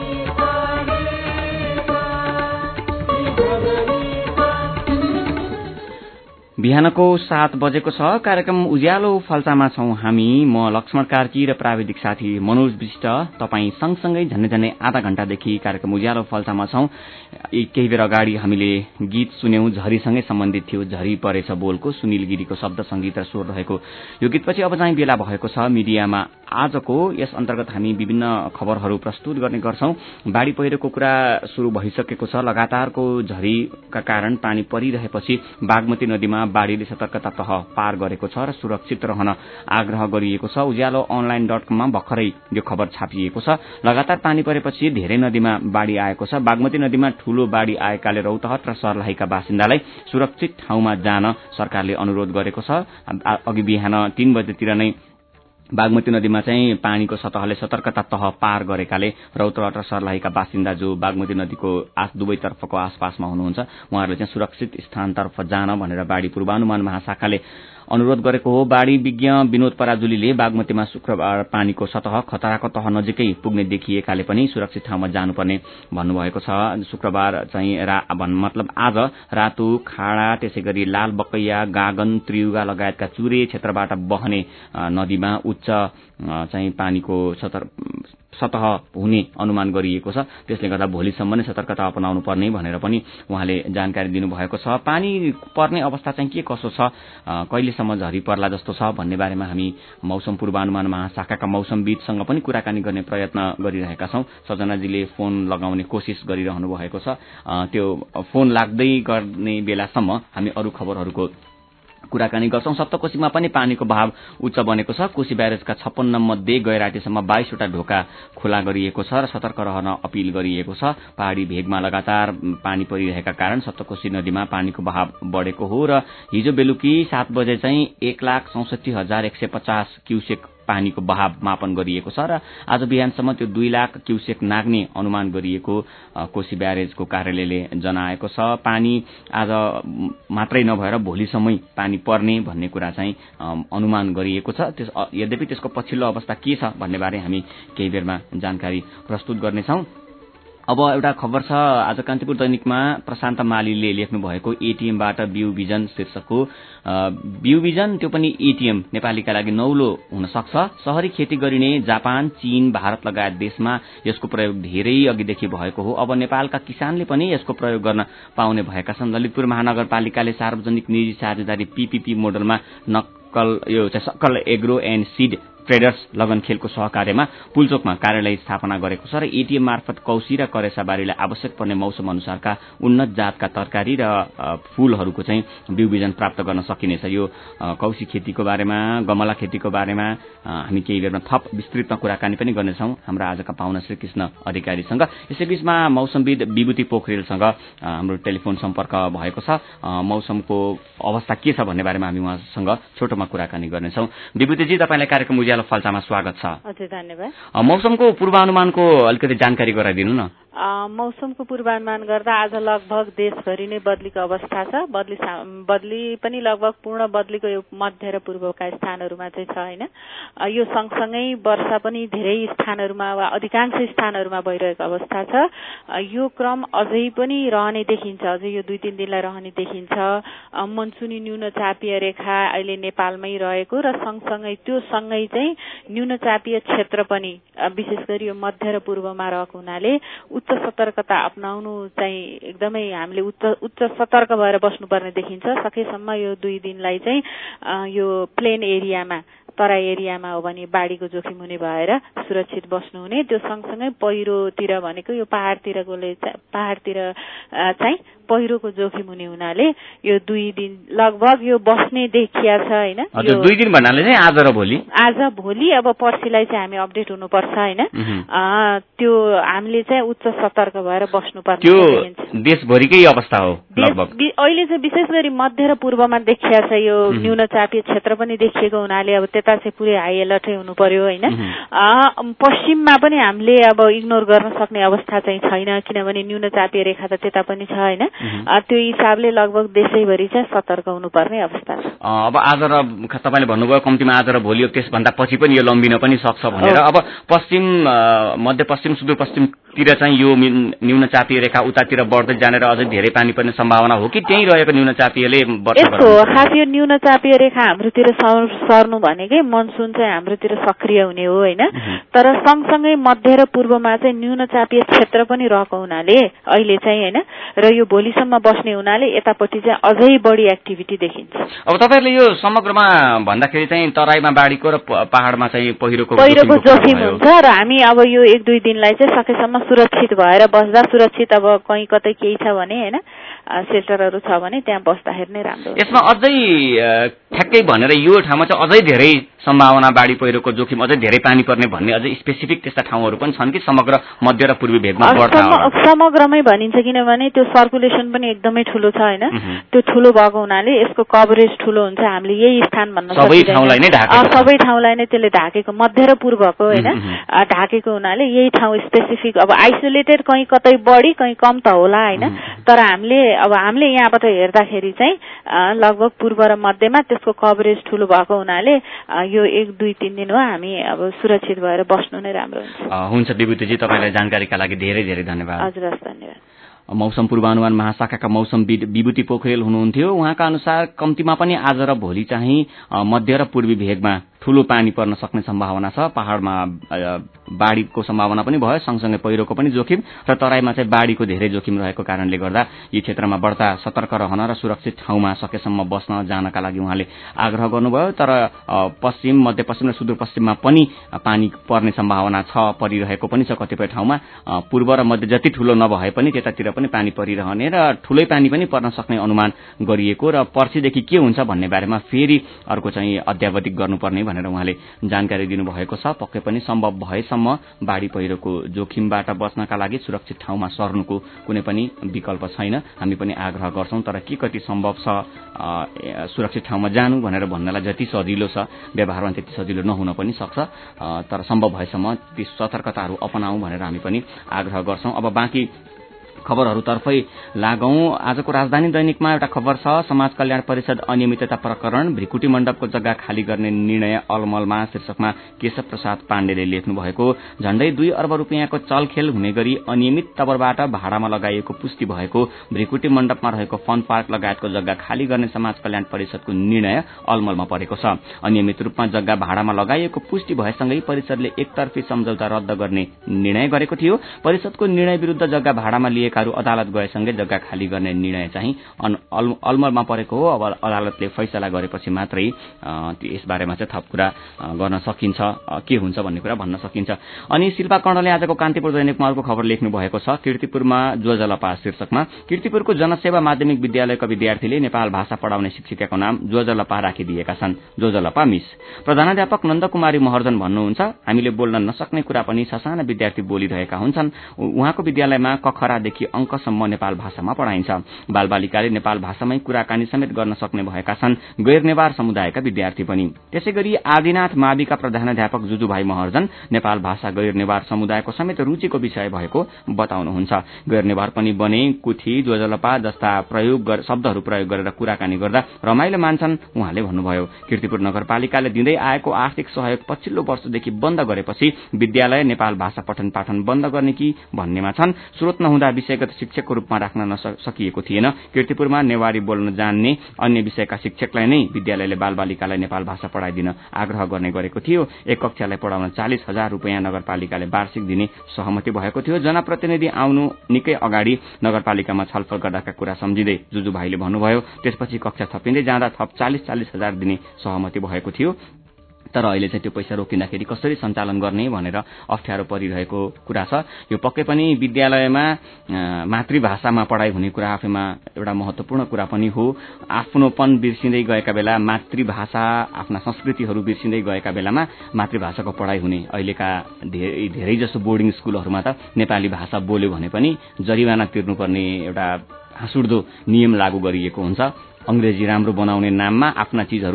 F: बिहानको सात बजेको छ। कार्यक्रम उज्यालो फल्चामा छौं हामी। म लक्ष्मण कार्की र प्राविधिक साथी मनोज विष्ट तपाईँ सँगसँगै झन्डै झन्डै आधा घण्टादेखि कार्यक्रम उज्यालो फल्चामा छौं। केही बेर अगाडि हामीले गीत सुन्यौं, झरीसँगै सम्बन्धित थियो। झरी परेछ बोलको सुनिल गिरीको शब्द संगीत र स्वर रहेको यो गीतपछि अब चाहिँ बेला भएको छ मिडियामा आजको। यस अन्तर्गत हामी विभिन्न खबरहरू प्रस्तुत गर्ने गर्छौं। बाढ़ी पहिरोको कुरा शुरू भइसकेको छ। लगातारको झरीका कारण पानी परिरहेपछि बागमती नदीमा बाढ़ीले सतर्कता तह पार गरेको छ र सुरक्षित रहन आग्रह गरिएको छ। उज्यालो अनलाइन डट कममा भर्खरै यो खबर छापिएको छ। लगातार पानी परेपछि धेरै नदीमा बाढ़ी आएको छ। बागमती नदीमा ठूलो बाढ़ी आएकाले रौतहट र सर्लाहीका बासिन्दालाई सुरक्षित ठाउँमा जान सरकारले अनुरोध गरेको छ। अघि बिहान तीन बजेतिर नै बागमती नदीमा चाहिँ पानीको सतहले सतर्कता तह पार गरेकाले रौतहट र सर्लाहीका बासिन्दा जो बागमती नदीको आस दुवैतर्फको आसपासमा हुनुहुन्छ उहाँहरूले चाहिँ सुरक्षित स्थानतर्फ जान भनेर बाढ़ी पूर्वानुमान महाशाखाले अनुरोध गरेको हो। बाढ़ी विज्ञ विनोद पराजुलीले बागमतीमा शुक्रबार पानीको सतह खतराको तह नजिकै पुग्ने देखिएकाले पनि सुरक्षित ठाउँमा जानुपर्ने भन्नुभएको छ। शुक्रबार चाहिँ रा मतलब आज रातु खाडा त्यसैगरी लाल बकैया गागन त्रियुगा लगायतका चुरे क्षेत्रबाट बहने नदीमा उच्च चाहिँ पानीको सतह हुने अनुमान गरिएको छ। त्यसले गर्दा भोलिसम्म नै सतर्कता अपनाउनु पर्ने भनेर पनि उहाँले जानकारी दिनुभएको छ। पानी पर्ने अवस्था चाहिँ के कसो छ, कहिलेसम्म झरी पर्ला जस्तो छ भन्ने बारेमा हामी मौसम पूर्वानुमान महाशाखाका मौसमविदसँग पनि कुराकानी गर्ने प्रयत्न गरिरहेका छौं। सजनाजीले फोन लगाउने कोसिस गरिरहनु भएको छ। त्यो फोन लाग्दै गर्ने बेलासम्म हामी अरू खबरहरूको कुराकानी गर्छौं। सप्तकोशीमा पनि पानीको बहाव उच्च बनेको छ। कोशी ब्यारेजका छप्पन्न मध्ये गैराटीसम्म बाइसवटा ढोका खुला गरिएको छ र सतर्क रहन अपील गरिएको छ। पहाड़ी भेगमा लगातार पानी परिरहेका कारण सप्तकोशी नदीमा पानीको बहाव बढेको हो र हिजो बेलुकी सात बजे चाहिँ एक लाख चौसठी हजार एक सय पचास क्युसेक पानीको बहाव मापन गरिएको छ र आज बिहानसम्म त्यो दुई लाख क्युसेक नाग्ने अनुमान गरिएको कोशी ब्यारेजको कार्यालयले जनाएको छ। पानी आज मात्रै नभएर भोलिसम्मै पानी पर्ने भन्ने कुरा चाहिँ अनुमान गरिएको छ। त्यस यद्यपि त्यसको पछिल्लो अवस्था के छ भन्ने बारे हामी केही बेरमा जानकारी प्रस्तुत गर्नेछौं। अब एउटा खबर छ। आज कान्तिपुर दैनिकमा प्रशान्त मालीले लेख्नु भएको एटीएमबाट बिउ बिजन शीर्षकको बिउ बिजन त्यो पनि एटीएम नेपालीका लागि नौलो हुन सक्छ। शहरी खेती गरिने जापान, चीन, भारत लगायत देशमा यसको प्रयोग धेरै अघिदेखि भएको हो। अब नेपालका किसानले पनि यसको प्रयोग गर्न पाउने भएका छन्। ललितपुर महानगरपालिकाले सार्वजनिक निजी साझेदारी पीपीपी मोडलमा नक्कल यो चाहिँ सक्कल एग्रो एन्ड सीड ट्रेडर्स लगनखेलको सहकार्यमा पुलचोकमा कार्यालय स्थापना गरेको छ र एटीएम मार्फत कौशी र करेसाबारीलाई आवश्यक पर्ने मौसम अनुसारका उन्नत जातका तरकारी र फूलहरूको चाहिँ बिउ बिजन प्राप्त गर्न सकिनेछ। यो कौशी खेतीको बारेमा, गमला खेतीको बारेमा हामी केही बेरमा थप विस्तृतमा कुराकानी पनि गर्नेछौं हाम्रा आजका पाहुना श्री कृष्ण अधिकारीसँग। यसैबीचमा मौसमविद विभूति पोखरेलसँग हाम्रो टेलिफोन सम्पर्क भएको छ। मौसमको अवस्था के छ भन्ने बारेमा हामी उहाँसँग छोटोमा कुराकानी गर्नेछौं। विभूतिजी, तपाईलाई कार्यक्रम उज्यालो फल्चामा स्वागत छ।
Q: हजुर, धन्यवाद।
F: मौसमको पूर्वानुमानको अलिकति जानकारी गराइदिनु न।
Q: मौसमको पूर्वानुमान गर्दा आज लगभग देशभरि नै बदलीको अवस्था छ। बदली बदली पनि लगभग पूर्ण बदलीको यो मध्य र पूर्वका स्थानहरूमा चाहिँ छ हैन। यो सँगसँगै वर्षा पनि धेरै स्थानहरूमा वा अधिकांश स्थानहरूमा भइरहेको अवस्था छ। यो क्रम अझै पनि रहने देखिन्छ। अझै यो दुई तीन दिनलाई रहने देखिन्छ। मनसुनी न्यून चापीय रेखा अहिले नेपालमै रहेको र सँगसँगै त्यो सँगै चाहिँ न्यून चापीय क्षेत्र पनि विशेष गरी यो मध्य र पूर्वमा रहेको हुनाले उच्च सतर्कता अपनाउनु चाहिँ एकदमै हामीले उच्च उच्च सतर्क भएर बस्नुपर्ने देखिन्छ। सकेसम्म यो दुई दिनलाई चाहिँ यो प्लेन एरियामा तराई एरियामा हो भने बाढ़ीको जोखिम हुने भएर सुरक्षित बस्नुहुने। त्यो सँगसँगै पहिरोतिर भनेको यो पहाड़तिरकोले पहाड़तिर चाहिँ पहिरोको जोखिम हुने हुनाले यो दुई दिन लगभग यो बस्ने देखिया छ हैन।
F: हजुर, दुई दिन भन्नाले चाहिँ आज र भोलि
Q: आज भोलि अब पर्सिलाई चाहिँ हामी अपडेट हुनुपर्छ हैन। त्यो हामीले चाहिँ उच्च सतर्क भएर बस्नुपर्ने
F: त्यो देशभरिकै अवस्था हो लगभग।
Q: अहिले चाहिँ विशेष गरी मध्य र पूर्वमा देखिया छ। यो न्यून चापीय क्षेत्र पनि देखिएको हुनाले अब त्यता चाहिँ पुरै हाई अलर्टै हुनु पर्यो होइन। पश्चिममा पनि हामीले अब इग्नोर गर्न सक्ने अवस्था चाहिँ छैन, किनभने न्यून चापीय रेखा त त्यता पनि छ होइन। त्यो हिसाबले लगभग देशैभरि चाहिँ सतर्क हुनुपर्ने अवस्था छ।
F: अब आज र तपाईँले भन्नुभयो कम्तीमा आज र भोलि त्यसभन्दा पछि पनि यो लम्बिन पनि सक्छ भनेर। अब पश्चिम मध्यपश्चिम सुदूरपश्चिमतिर चाहिँ यो न्यून चापीय रेखा उतातिर बढ्दै जाने र अझै धेरै पानी पर्ने सम्भावना हो कि त्यही रहेको न्यून चापीयले वर्षा
Q: गराउँछ? यस्तो खास यो न्यून चापीय रेखा हाम्रोतिर सर्नु भनेकै मनसुन चाहिँ हाम्रोतिर सक्रिय हुने हो होइन। तर सँगसँगै मध्य र पूर्वमा चाहिँ न्यून चापीय क्षेत्र पनि रहेको हुनाले अहिले चाहिँ होइन र यो भोलिसम्म बस्ने हुनाले यतापट्टि चाहिँ अझै बढी एक्टिभिटी देखिन्छ।
F: अब तपाईँहरूले यो समग्रमा भन्दाखेरि चाहिँ तराईमा बाढीको र पहाडमा चाहिँ पहिरोको
Q: पहिरोको जोखिम हुन्छ र हामी अब यो एक दुई दिनलाई चाहिँ सकेसम्म सुरक्षित भएर बस्दा सुरक्षित अब कहीँ कतै केही छ भने होइन सेल्टरहरू छ भने त्यहाँ बस्दाखेरि नै राम्रो।
F: यसमा अझै ठ्याक्कै भनेर यो ठाउँमा चाहिँ अझै धेरै सम्भावना बाढी पहिरोको जोखिम अझै धेरै पानी पर्ने भन्ने अझै स्पेसिफिक त्यस्ता ठाउँहरू पनि छन् कि समग्र मध्य र पूर्वी भेगमा बढ्छ?
Q: समग्रमै भनिन्छ किनभने त्यो सर्कुलेसन पनि एकदमै ठुलो छ होइन। त्यो ठुलो भएको हुनाले यसको कभरेज ठुलो हुन्छ। हामीले यही स्थान भन्न
F: सक्दैनौँ, सबै ठाउँलाई नै ढाकेको
Q: सबै ठाउँलाई नै त्यसले ढाकेको मध्य र पूर्वको होइन ढाकेको हुनाले यही ठाउँ स्पेसिफिक अब आइसोलेटेड कहीँ कतै बढी कहीँ कम त होला होइन। तर हामीले अब हामीले यहाँबाट हेर्दाखेरि चाहिँ लगभग पूर्व र मध्यमा त्यसको कभरेज ठुलो भएको हुनाले यो एक दुई तीन दिन हो हामी अब सुरक्षित भएर बस्नु नै राम्रो हुन्छ।
F: हुन्छ विभूतिजी, तपाईँलाई जानकारीका लागि धेरै धेरै धन्यवाद।
Q: हजुर हस्, धन्यवाद।
F: मौसम पूर्वानुमान महाशाखाका मौसम विभूति पोखरेल हुनुहुन्थ्यो। उहाँका अनुसार कम्तीमा पनि आज र भोलि चाहिँ मध्य र पूर्वी भेगमा ठूलो पानी पर्न सक्ने सम्भावना छ। पहाडमा बाढीको सम्भावना पनि भयो, सँगसँगै पहिरोको पनि जोखिम र तराईमा चाहिँ बाढीको धेरै जोखिम रहेको कारणले गर्दा यी क्षेत्रमा बढ्ता सतर्क रहन र सुरक्षित ठाउँमा सकेसम्म बस्न जानका लागि उहाँले आग्रह गर्नुभयो। तर पश्चिम मध्यपश्चिम र सुदूरपश्चिममा पनि पानी पर्ने सम्भावना छ, परिरहेको पनि छ कतिपय ठाउँमा। पूर्व र मध्य जति ठूलो नभए पनि त्यतातिर पनि पानी परिरहने र ठूलै पानी पनि पर्न सक्ने अनुमान गरिएको र पर्सिदेखि के हुन्छ भन्ने बारेमा फेरि अर्को चाहिँ अध्यावधिक गर्नुपर्ने भनेर उहाँले जानकारी दिनुभएको छ। पक्कै पनि सम्भव भएसम्म बाढी पहिरोको जोखिमबाट बच्नका लागि सुरक्षित ठाउँमा सर्नुको कुनै पनि विकल्प छैन। हामी पनि आग्रह गर्छौं, तर के कति सम्भव छ सुरक्षित ठाउँमा जानु भनेर भन्नलाई जति सजिलो छ व्यवहारमा त्यति सजिलो नहुन पनि सक्छ। तर सम्भव भएसम्म ती सतर्कताहरू अपनाऊ भनेर हामी पनि आग्रह गर्छौं। अब बाँकी खबरहरूतर्फै लागौं। आजको राजधानी दैनिकमा एउटा खबर छ, समाज कल्याण परिषद अनियमितता प्रकरण, भ्रिकुटी मण्डपको जग्गा खाली गर्ने निर्णय अलमलमा शीर्षकमा केशव प्रसाद पाण्डेले लेख्नु भएको। झण्डै दुई अर्ब रुपियाँको चलखेल हुने गरी अनियमित तवरबाट भाडामा लगाइएको पुष्टि भएको भ्रिकुटी मण्डपमा रहेको फन पार्क लगायतको जग्गा खाली गर्ने समाज कल्याण परिषदको निर्णय अलमलमा परेको छ। अनियमित रूपमा जग्गा भाडामा लगाइएको पुष्टि भएसँगै परिषदले एकतर्फी सम्झौता रद्द गर्ने निर्णय गरेको थियो। परिषदको निर्णय विरुद्ध जग्गा भाडामा लिए अदालत गएसँगै जग्गा खाली गर्ने निर्णय चाहिँ अलमलमा परेको हो। अब अदालतले फैसला गरेपछि मात्रै यसबारेमा चाहिँ थप कुरा गर्न सकिन्छ, के हुन्छ भन्ने कुरा भन्न सकिन्छ। अनि शिल्पा कर्णले आजको कान्तिपुर दैनिकमा अर्को खबर लेख्नु भएको छ, कीर्तिपुरमा ज्वजलपा शीर्षकमा। कीर्तिपुरको जनसेवा माध्यमिक विद्यालयका विद्यार्थीले नेपाल भाषा पढाउने शिक्षिकाको नाम ज्वजलपा राखिदिएका छन्, ज्वजलपा मिस। प्रधानाध्यापक नन्दकुमारी महर्जन भन्नुहुन्छ, हामीले बोल्न नसक्ने कुरा पनि ससाना विद्यार्थी बोलिरहेका हुन्छन्। उहाँको विद्यालयमा कखरादेखि अंकसम्म नेपाल भाषामा पढाइन्छ। बालबालिकाले नेपाल भाषामै कुराकानी समेत गर्न सक्ने भएका छन् गैर नेवार समुदायका विद्यार्थी पनि। त्यसैगरी आदिनाथ माविका प्रधानाध्यापक जुजुभाइ महर्जन नेपाल भाषा गैर नेवार समुदायको समेत रुचिको विषय भएको बताउनुहुन्छ। गैर नेवार पनि बने, कुथी, ज्वजलपा जस्ता प्रयोग शब्दहरू प्रयोग गरेर कुराकानी गर्दा रमाइलो मान्छन् उहाँले भन्नुभयो। कीर्तिपुर नगरपालिकाले दिँदै आएको आर्थिक सहयोग पछिल्लो वर्षदेखि बन्द गरेपछि विद्यालय नेपाल भाषा पठन पाठन बन्द गर्ने कि भन्नेमा छन्। स्रोत नहुँदा विषयगत शिक्षकको रूपमा राख्न नसकिएको थिएन। कीर्तिपुरमा नेवारी बोल्न जान्ने अन्य विषयका शिक्षकलाई नै विद्यालयले बालबालिकालाई नेपाल भाषा पढाइदिन आग्रह गर्ने गरेको थियो। एक कक्षालाई पढाउन चालिस हजार रुपियाँ नगरपालिकाले वार्षिक दिने सहमति भएको थियो। जनप्रतिनिधि आउनु निकै अगाडि नगरपालिकामा छलफल गर्दाका कुरा सम्झिँदै जुजुभाइले भन्नुभयो, त्यसपछि कक्षा थपिँदै जाँदा थप चालिस चालिस हजार दिने सहमति भएको थियो। तर अहिले चाहिँ त्यो पैसा रोकिँदाखेरि कसरी सञ्चालन गर्ने भनेर अप्ठ्यारो परिरहेको कुरा छ। यो पक्कै पनि विद्यालयमा मातृभाषामा पढाइ हुने कुरा आफैमा एउटा महत्वपूर्ण कुरा पनि हो। आफ्नोपन बिर्सिँदै गएका बेला, मातृभाषा आफ्ना संस्कृतिहरू बिर्सिँदै गएका बेलामा मातृभाषाको पढाइ हुने अहिलेका धेरै धेरै जसो बोर्डिङ स्कुलहरूमा त नेपाली भाषा बोल्यो भने पनि जरिवाना तिर्नुपर्ने एउटा हाँसउठ्दो नियम लागू गरिएको हुन्छ। अंग्रेजी राम्रो बनाउने नाममा आफ्ना चीजहरू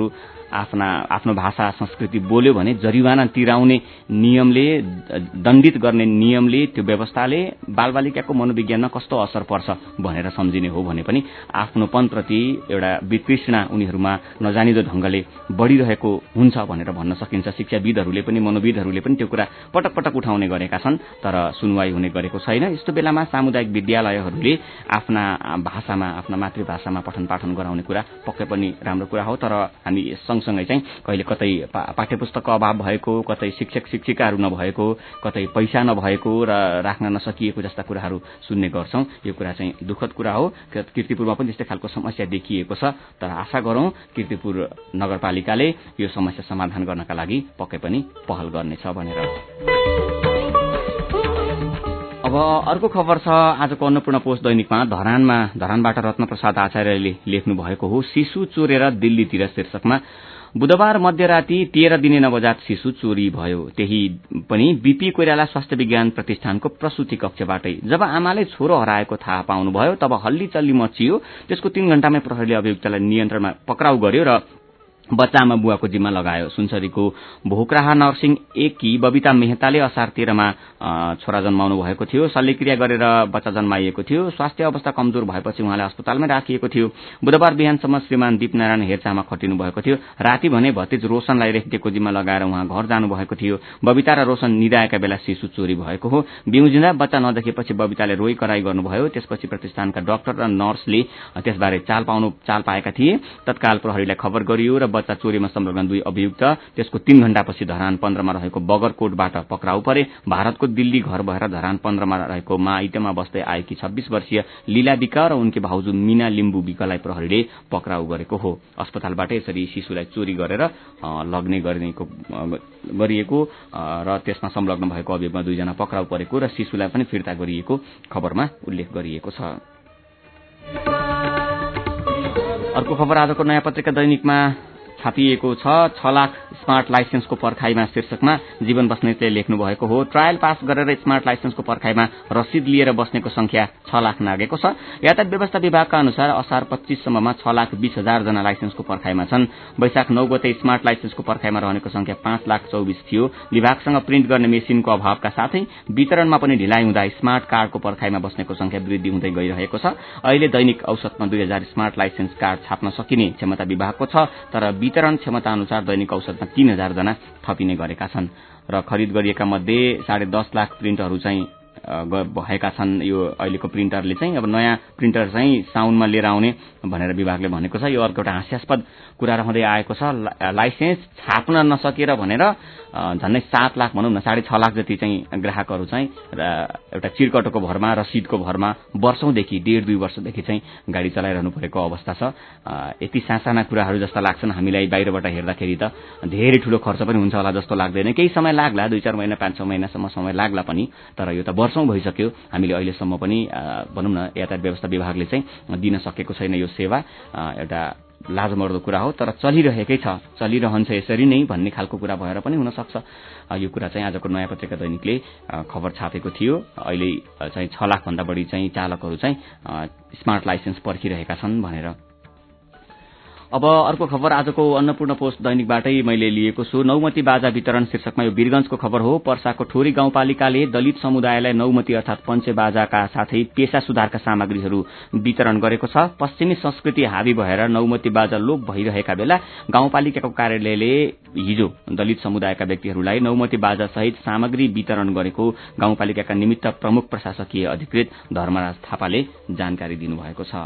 F: आफ्ना आफ्नो भाषा संस्कृति बोल्यो भने जरिवाना तिराउने नियमले दण्डित गर्ने नियमले त्यो व्यवस्थाले बालबालिकाको मनोविज्ञानमा कस्तो असर पर्छ भनेर सम्झिने हो भने पनि आफ्नोपनप्रति एउटा वितृष्णा उनीहरूमा नजानिदो ढंगले बढ़िरहेको हुन्छ भनेर भन्न सकिन्छ। शिक्षाविदहरूले पनि मनोविदहरूले पनि त्यो कुरा पटक पटक उठाउने गरेका छन् तर सुनवाई हुने गरेको छैन। यस्तो बेलामा सामुदायिक विद्यालयहरूले आफ्ना भाषामा आफ्ना मातृभाषामा पठन पाठन गराउने कुरा पक्कै पनि राम्रो कुरा हो। तर हामी सँगसँगै चाहिँ कहिले कतै पाठ्यपुस्तकको अभाव भएको, कतै शिक्षक शिक्षिकाहरू नभएको, कतै पैसा नभएको र राख्न नसकिएको जस्ता कुराहरू सुन्ने गर्छौं। यो कुरा चाहिँ दुःखद कुरा हो। कीर्तिपुरमा पनि त्यस्तै खालको समस्या देखिएको छ तर आशा गरौं कीर्तिपुर नगरपालिकाले यो समस्या समाधान गर्नका लागि पक्कै पनि पहल गर्नेछ भनेर। अब अर्को खबर छ आजको अन्नपूर्ण पोस्ट दैनिकमा धरानमा धरानबाट रत्नप्रसाद आचार्यले लेख्नु भएको हो शिशु चोरेर दिल्लीतिर शीर्षकमा बुधबार मध्यराती तेह्र दिने नवजात शिशु चोरी भयो। त्यही पनि बीपी कोइराला स्वास्थ्य विज्ञान प्रतिष्ठानको प्रसूति कक्षबाटै। जब आमाले छोरो हराएको थाहा पाउनुभयो तब हल्ली चल्ली मचियो। त्यसको तीन घण्टामै प्रहरीले अभियुक्तलाई नियन्त्रणमा पक्राउ गर्यो र बच्चामा बुवाको जिम्मा लगायो। सुनसरीको भोकराहा नर्सिङ एक की बबिता मेहताले असार तेह्रमा छोरा जन्माउनु भएको थियो। शल्यक्रिया गरेर बच्चा जन्माइएको थियो। स्वास्थ्य अवस्था कमजोर भएपछि उहाँलाई अस्पतालमै राखिएको थियो। बुधबार बिहानसम्म श्रीमान दीपनारायण हेरचाहमा खटिनु भएको थियो। राति भने भतिज रोशनलाई रेखदेखको जिम्मा लगाएर उहाँ घर जानु भएको थियो। बबिता र रोशन निदाएका बेला शिशु चोरी भएको हो। बिउजिँदा बच्चा नदेखेपछि बबिताले रोई कराई गर्नुभयो। त्यसपछि प्रतिष्ठानका डाक्टर र नर्सले त्यसबारे चाल पाउनु चाल पाएका थिए। तत्काल प्रहरीलाई खबर गरियो र बच्चा चोरीमा संलग्न दुई अभियुक्त त्यसको तीन घण्टापछि धरान पन्ध्रमा रहेको बगरकोटबाट पक्राउ परे। भारतको दिल्ली घर भएर धरान पन्ध्रमा रहेको माइतमा बस्दै आएकी छब्बीस वर्षीय लीला विका र उनकी भाउजू मीना लिम्बू विकालाई प्रहरीले पक्राउ गरेको हो। अस्पतालबाट यसरी शिशुलाई चोरी गरेर लग्ने गरिएको र त्यसमा संलग्न भएको अभियोगमा दुईजना पक्राउ परेको र शिशुलाई पनि फिर्ता गरिएको खबरमा उल्लेख गरिएको छ। अर्को खबर आजको नयाँ पत्रिका दैनिकमा छापिएको छ। छ लाख स्मार्ट लाइसेन्सको पर्खाइमा शीर्षकमा जीवन बस्नेतले लेख्नु भएको हो। ट्रायल पास गरेर स्मार्ट लाइसेन्सको पर्खाइमा रसिद लिएर बस्नेको संख्या छ लाख नागेको छ। यातायात व्यवस्था विभागका अनुसार असार पच्चीससम्ममा छ लाख बीस हजार जना लाइसेन्सको पर्खाइमा छन्। वैशाख नौ गते स्मार्ट लाइसेन्सको पर्खाइमा रहनेको संख्या पाँच लाख चौबिस थियो। विभागसँग प्रिन्ट गर्ने मेसिनको अभावका साथै वितरणमा पनि ढिलाइ हुँदा स्मार्ट कार्डको पर्खाइमा बस्नेको संख्या वृद्धि हुँदै गइरहेको छ। अहिले दैनिक औसतमा दुई हजार स्मार्ट लाइसेन्स कार्ड छाप्न सकिने क्षमता विभागको छ तर वितरण क्षमता अनुसार दैनिक औसतमा तीन हजार जना थपिने गरेका छन् र खरिद गरिएका मध्ये साढे दस लाख प्रिन्टहरू चाहिँ भएका छन्। यो अहिलेको प्रिन्टरले चाहिँ अब नयाँ प्रिन्टर चाहिँ साउनमा लिएर आउने भनेर विभागले भनेको छ। यो अर्को एउटा हास्यास्पद कुरा रहँदै आएको छ। लाइसेन्स छाप्न नसकेर भनेर झन्डै सात लाख भनौँ न साढे छ लाख जति चाहिँ ग्राहकहरू चाहिँ एउटा चिरकटोको भरमा रसिदको भरमा वर्षौंदेखि डेढ दुई वर्षदेखि चाहिँ गाडी चलाइरहनु परेको अवस्था छ। यति सासाना कुराहरू जस्ता लाग्छन् हामीलाई बाहिरबाट हेर्दाखेरि त धेरै ठूलो खर्च पनि हुन्छ होला जस्तो लाग्दैन। केही समय लाग्ला, दुई चार महिना पाँच छ महिनासम्म समय लाग्ला पनि तर यो त वर्षौं भइसक्यो। हामीले अहिलेसम्म पनि भनौँ न यातायात व्यवस्था विभागले चाहिँ दिन सकेको छैन यो सेवा। एउटा लाजमर्दो कुरा हो तर चलिरहेकै छ, चलिरहन्छ यसरी नै भन्ने खालको कुरा भएर पनि हुन सक्छ। यो कुरा चाहिँ आजको नयाँ पत्रिका दैनिकले खबर छापेको थियो। अहिले चाहिँ छ लाख भन्दा बढी चाहिँ चालकहरू चाहिँ स्मार्ट लाइसेन्स पर्खिरहेका छन् भनेर। अब अर्को खबर आजको अन्नपूर्ण पोस्ट दैनिकबाटै मैले लिएको छु। नौमती बाजा वितरण शीर्षकमा यो वीरगंजको खबर हो। पर्साको ठोरी गाउँपालिकाले दलित समुदायलाई नौमती अर्थात पञ्चे बाजाका साथै पेशा सुधारका सामग्रीहरू वितरण गरेको छ। पश्चिमी संस्कृति हावी भएर नौमती बाजा लोप भइरहेका बेला गाउँपालिकाको कार्यालयले हिजो दलित समुदायका व्यक्तिहरूलाई नौमती बाजा सहित सामग्री वितरण गरेको गाउँपालिकाका निमित्त प्रमुख प्रशासकीय अधिकृत धर्मराज थापाले जानकारी दिनुभएको छ।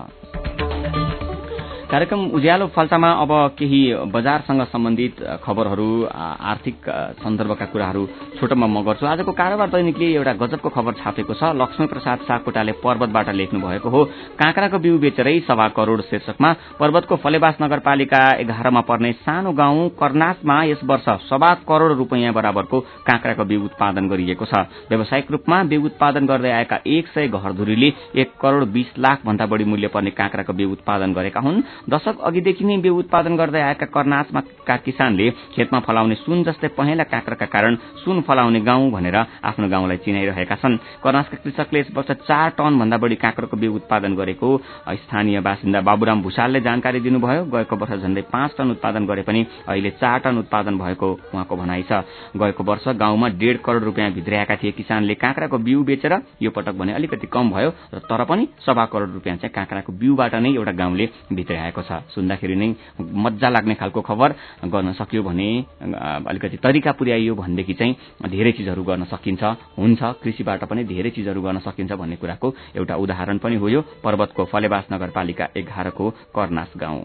F: कार्यक्रम उज्यालो फल्चामा अब केही बजारसँग सम्बन्धित खबरहरू आर्थिक सन्दर्भका कुराहरू छोटोमा म गर्छु। आजको कारोबार दैनिकले एउटा गजबको खबर छापेको छ। लक्ष्मी प्रसाद सापकोटाले पर्वतबाट लेख्नु भएको हो। काँक्राको बिउ बेचेरै सवा करोड़ शीर्षकमा पर्वतको फलेवास नगरपालिका एघारमा पर्ने सानो गाउँ कर्नासमा यस वर्ष सवा करोड़ रुपियाँ बराबरको काँक्राको बिउ उत्पादन गरिएको छ। व्यावसायिक रूपमा बिउ उत्पादन गर्दै आएका एक सय घरधुरीले एक करोड़ बीस लाख भन्दा बढी मूल्य पर्ने काँक्राको बिउ उत्पादन गरेका हुन्। दशक अघिदेखि नै बिउ उत्पादन गर्दै आएका कर्नासका किसानले खेतमा फलाउने सुन जस्तै पहेँला काँक्राका कारण सुन फलाउने गाउँ भनेर आफ्नो गाउँलाई चिनाइरहेका छन्। कर्नासका कृषकले यस वर्ष चार टन भन्दा बढी काँक्राको बिउ उत्पादन गरेको स्थानीय बासिन्दा बाबुराम भूषालले जानकारी दिनुभयो। गएको वर्ष झण्डै पाँच टन उत्पादन गरे पनि अहिले चार टन उत्पादन भएको उहाँको भनाइ छ। गएको वर्ष गाउँमा डेढ करोड रुपियाँ भित्र्याएका थिए किसानले काँक्राको बिउ बेचेर। यो पटक भने अलिकति कम भयो तर पनि सवा करोड रुपियाँ चाहिँ काँक्राको बिउबाट नै एउटा गाउँले भित्र्याएको छ। सुन्दाखेरि नै मजा लाग्ने खालको खबर गर्न सक्यो भने अलिकति तरिका पुर्याइयो भनेदेखि चाहिँ धेरै चिजहरू गर्न सकिन्छ हुन्छ कृषिबाट पनि धेरै चिजहरू गर्न सकिन्छ भन्ने कुराको एउटा उदाहरण पनि हो यो पर्वतको फलेवास नगरपालिका एघार को कर्नास गाउँ।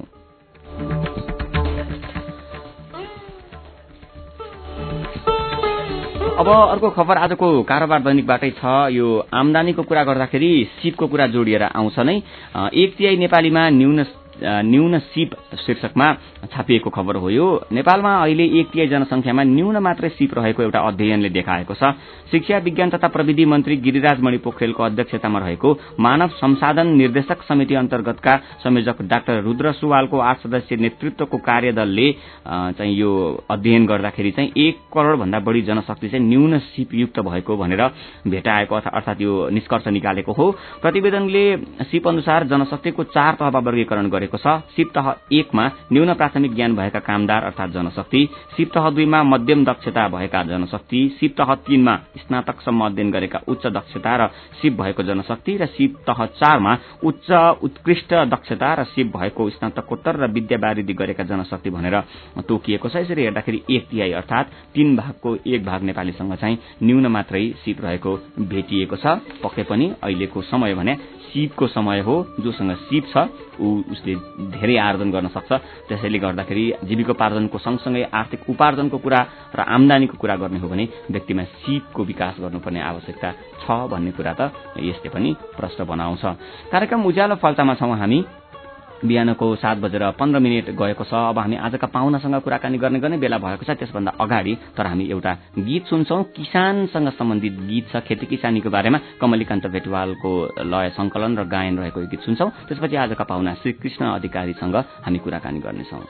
F: अब अर्को खबर आजको कारोबार दैनिकबाटै छ। यो आमदानीको कुरा गर्दाखेरि सिपको कुरा जोडिएर आउँछ नै। एक तिहाई नेपालीमा न्यून न्यून सिप शीर्षकमा छापिएको खबर हो यो। नेपालमा अहिले एक तिहाई जनसंख्यामा न्यून मात्रै सिप रहेको एउटा अध्ययनले देखाएको छ। शिक्षा विज्ञान तथा प्रविधि मन्त्री गिरिराज मणि पोखरेलको अध्यक्षतामा रहेको मानव संसाधन निर्देशक समिति अन्तर्गतका संयोजक डाक्टर रुद्र सुवालको आठ सदस्यीय नेतृत्वको कार्यदलले चाहिँ यो अध्ययन गर्दाखेरि चाहिँ एक करोड़ भन्दा बढी जनशक्ति चाहिँ न्यून सिपयुक्त भएको भनेर भेटाएको अर्थात यो निष्कर्ष निकालेको हो। प्रतिवेदनले सिप अनुसार जनशक्तिको चार तहमा वर्गीकरण गरेको छ। सिप तह एकमा न्यून प्राथमिक ज्ञान भएका कामदार अर्थात जनशक्ति, सिप तह दुईमा मध्यम दक्षता भएका जनशक्ति, सिप तह तीनमा स्नातकसम्म अध्ययन गरेका उच्च दक्षता र सिप भएको जनशक्ति र सिप तह चारमा उच्च उत्कृष्ट दक्षता र सिप भएको स्नातकोत्तर र विद्यावारिधि गरेका जनशक्ति भनेर तोकिएको छ। यसरी हेर्दाखेरि एक तिहाई अर्थात तीन भागको एक भाग नेपालीसँग चाहिँ न्यून मात्रै सिप रहेको भेटिएको छ। पक्कै पनि अहिलेको समय भने सिपको समय हो। जोसँग सिप छ ऊ उसले धेरै आर्जन गर्न सक्छ। त्यसैले गर्दाखेरि जीविकोपार्जनको सँगसँगै आर्थिक उपार्जनको कुरा र आमदानीको कुरा गर्ने हो भने व्यक्तिमा सिपको विकास गर्नुपर्ने आवश्यकता छ भन्ने कुरा त यसले पनि प्रश्न बनाउँछ। कार्यक्रम उज्यालो फल्टामा छौं हामी। बिहानको सात बजेर पन्ध्र मिनट गएको छ। अब हामी आजका पाहुनासँग कुराकानी गर्ने गर्ने बेला भएको छ। त्यसभन्दा अगाडि तर हामी एउटा गीत सुन्छौं। किसानसँग सम्बन्धित गीत छ, खेती किसानीको बारेमा कमलीकान्त भेटवालको लय संकलन र गायन रहेको गीत सुन्छौं। त्यसपछि आजका पाहुना श्री कृष्ण अधिकारीसँग हामी कुराकानी गर्नेछौं।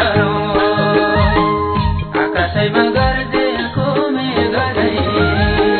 H: आकाशैमा गर्दै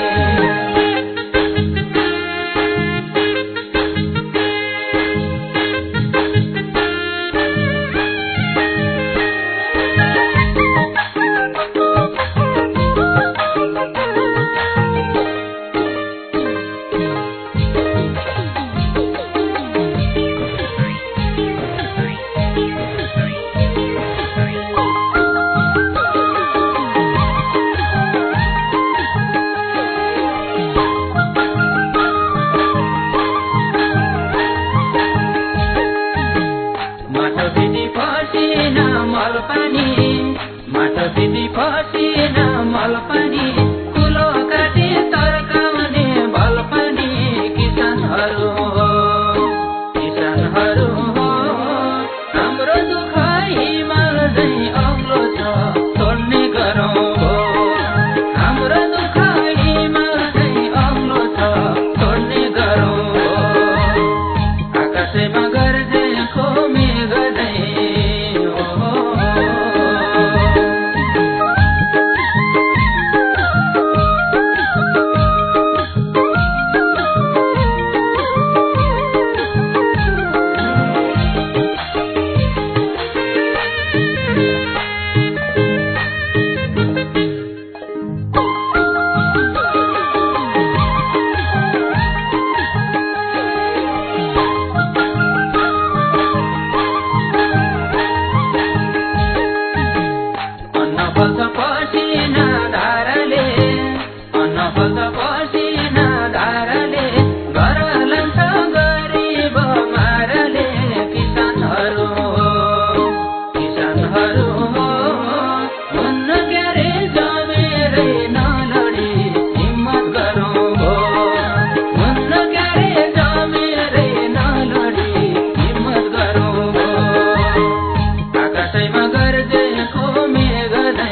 H: बल्छ पसिना धाराले घर लान्छ गरिब मारले किसानहरू किसानहरू हुन्न क्यारे जमेरै नलडी हिम्मत गरौँ भो हुन्न क्यारे जमेरै नलडी हिम्मत गरौँ भो आकाशैमा गर्जेको मेघ नै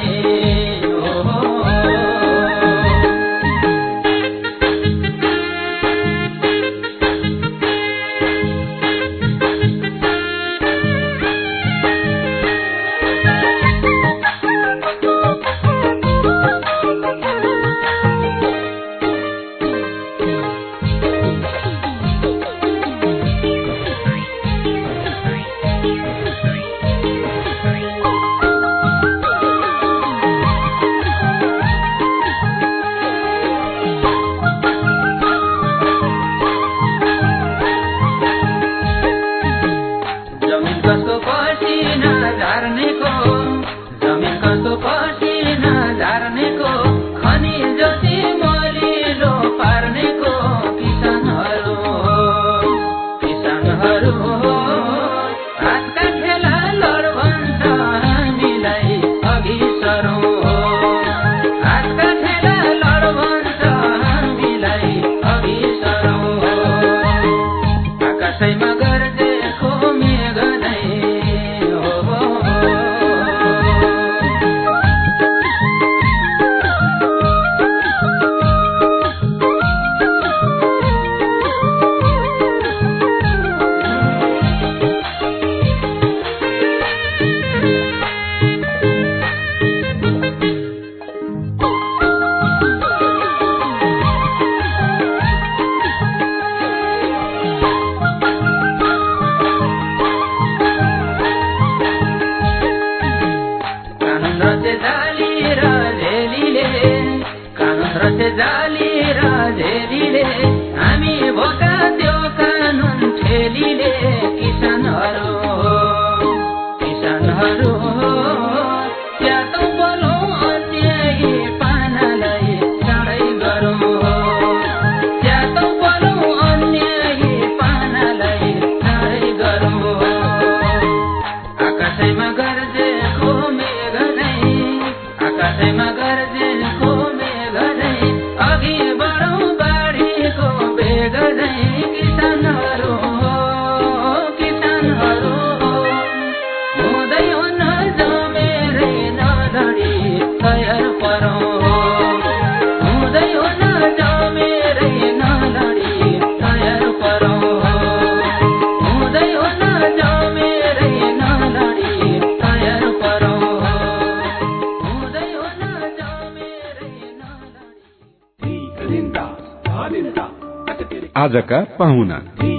C: आजका पाहुना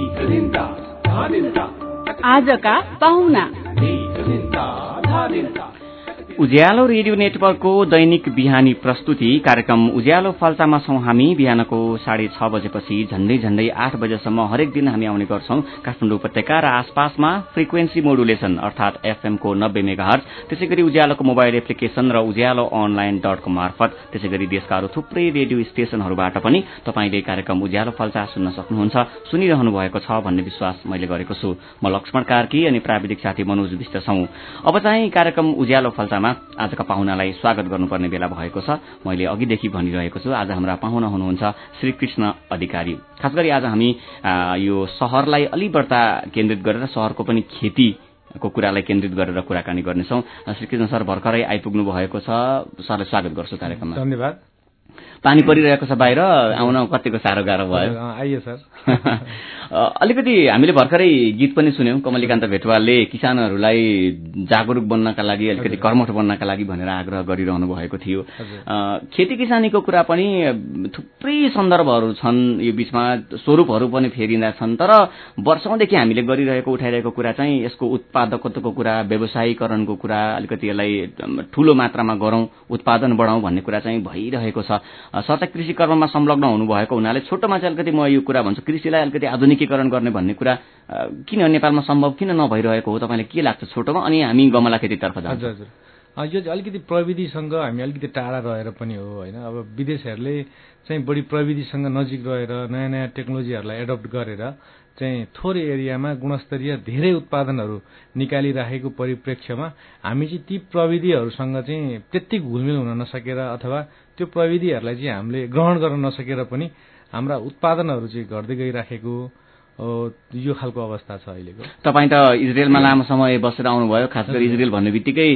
O: आजका पाहुना
F: उज्यालो रेडियो नेटवर्कको दैनिक बिहानी प्रस्तुति कार्यक्रम उज्यालो फल्सामा छौं हामी। बिहानको साढे छ बजेपछि झण्डै झण्डै आठ बजेसम्म हरेक दिन हामी आउने गर्छौं काठमाडौँ उपत्यका र आसपासमा फ्रिक्वेन्सी मोडुलेसन अर्थात एफएम को नब्बे मेगाहर्ज, त्यसैगरी उज्यालोको मोबाइल एप्लिकेशन र उज्यालो अनलाइन डट कम मार्फत, त्यसैगरी देशका अरू थुप्रै रेडियो स्टेशनहरूबाट पनि तपाईले कार्यक्रम उज्यालो फल्सा सुन्न सक्नुहुन्छ। सुनिरहनु भएको छ भन्ने विश्वास मैले गरेको छु। म लक्ष्मण कार्की अनि प्राविधिक साथी मनोज विष्ट छौं। अब चाहिँ कार्यक्रम उज्यालो फल्सामा आजका पाहुनालाई स्वागत गर्नुपर्ने बेला भएको छ। मैले अघिदेखि भनिरहेको छु, आज हाम्रा पाहुना हुनुहुन्छ श्री कृष्ण अधिकारी। खास गरी आज हामी यो शहरलाई अलि बढ्ता केन्द्रित गरेर शहरको पनि खेती को कुरालाई केन्द्रित गरेर कुराकानी गर्नेछौं। श्री कृष्ण सर भर्खरै आइपुग्नु भएको छ, सरलाई स्वागत गर्छु कार्यक्रममा।
R: धन्यवाद।
F: पानी परिरहेको छ बाहिर, आउन कतिको साह्रो गाह्रो भयो?
R: आइए सर।
F: अलिकति हामीले भर्खरै गीत पनि सुन्यौं, कमलिकान्त भेटवालले किसानहरूलाई जागरूक बन्नका लागि, अलिकति कर्मठ बन्नका लागि भनेर आग्रह गरिरहनु भएको थियो। खेती किसानीको कुरा पनि थुप्रै सन्दर्भहरू छन्, यो बीचमा स्वरूपहरू पनि फेरिँदा छन्, तर वर्षौंदेखि हामीले गरिरहेको उठाइरहेको कुरा चाहिँ यसको उत्पादकत्वको कुरा, व्यवसायीकरणको कुरा, अलिकति यसलाई ठूलो मात्रामा गरौं, उत्पादन बढाउँ भन्ने कुरा चाहिँ भइरहेको छ। सर चाहिँ कृषि कर्ममा संलग्न हुनुभएको हुनाले छोटोमा चाहिँ अलिकति म यो कुरा भन्छु, कृषिलाई अलिकति आधुनिकीकरण गर्ने भन्ने कुरा किन नेपालमा सम्भव किन नभइरहेको हो, तपाईलाई के लाग्छ छोटोमा? अनि हामी गमला खेतीतर्फ जान्छौँ।
R: हजुर हजुर, यो चाहिँ अलिकति प्रविधिसँग हामी अलिकति टाढा रहेर पनि हो होइन। अब विदेशहरूले चाहिँ बढी प्रविधिसँग नजिक रहेर नयाँ नयाँ टेक्नोलोजीहरूलाई एडप्ट गरेर चाहिँ थोरै एरियामा गुणस्तरीय धेरै उत्पादनहरू निकालिराखेको परिप्रेक्ष्यमा हामी चाहिँ ती प्रविधिहरूसँग चाहिँ त्यति घुलमिल हुन नसकेर अथवा त्यो प्रविधिहरूलाई चाहिँ हामीले ग्रहण गर्न नसकेर पनि हाम्रा उत्पादनहरू चाहिँ घट्दै गइराखेको यो खालको अवस्था छ अहिलेको।
F: तपाईँ त इजरायलमा लामो समय बसेर आउनुभयो, खास गरी इजरायल भन्ने बित्तिकै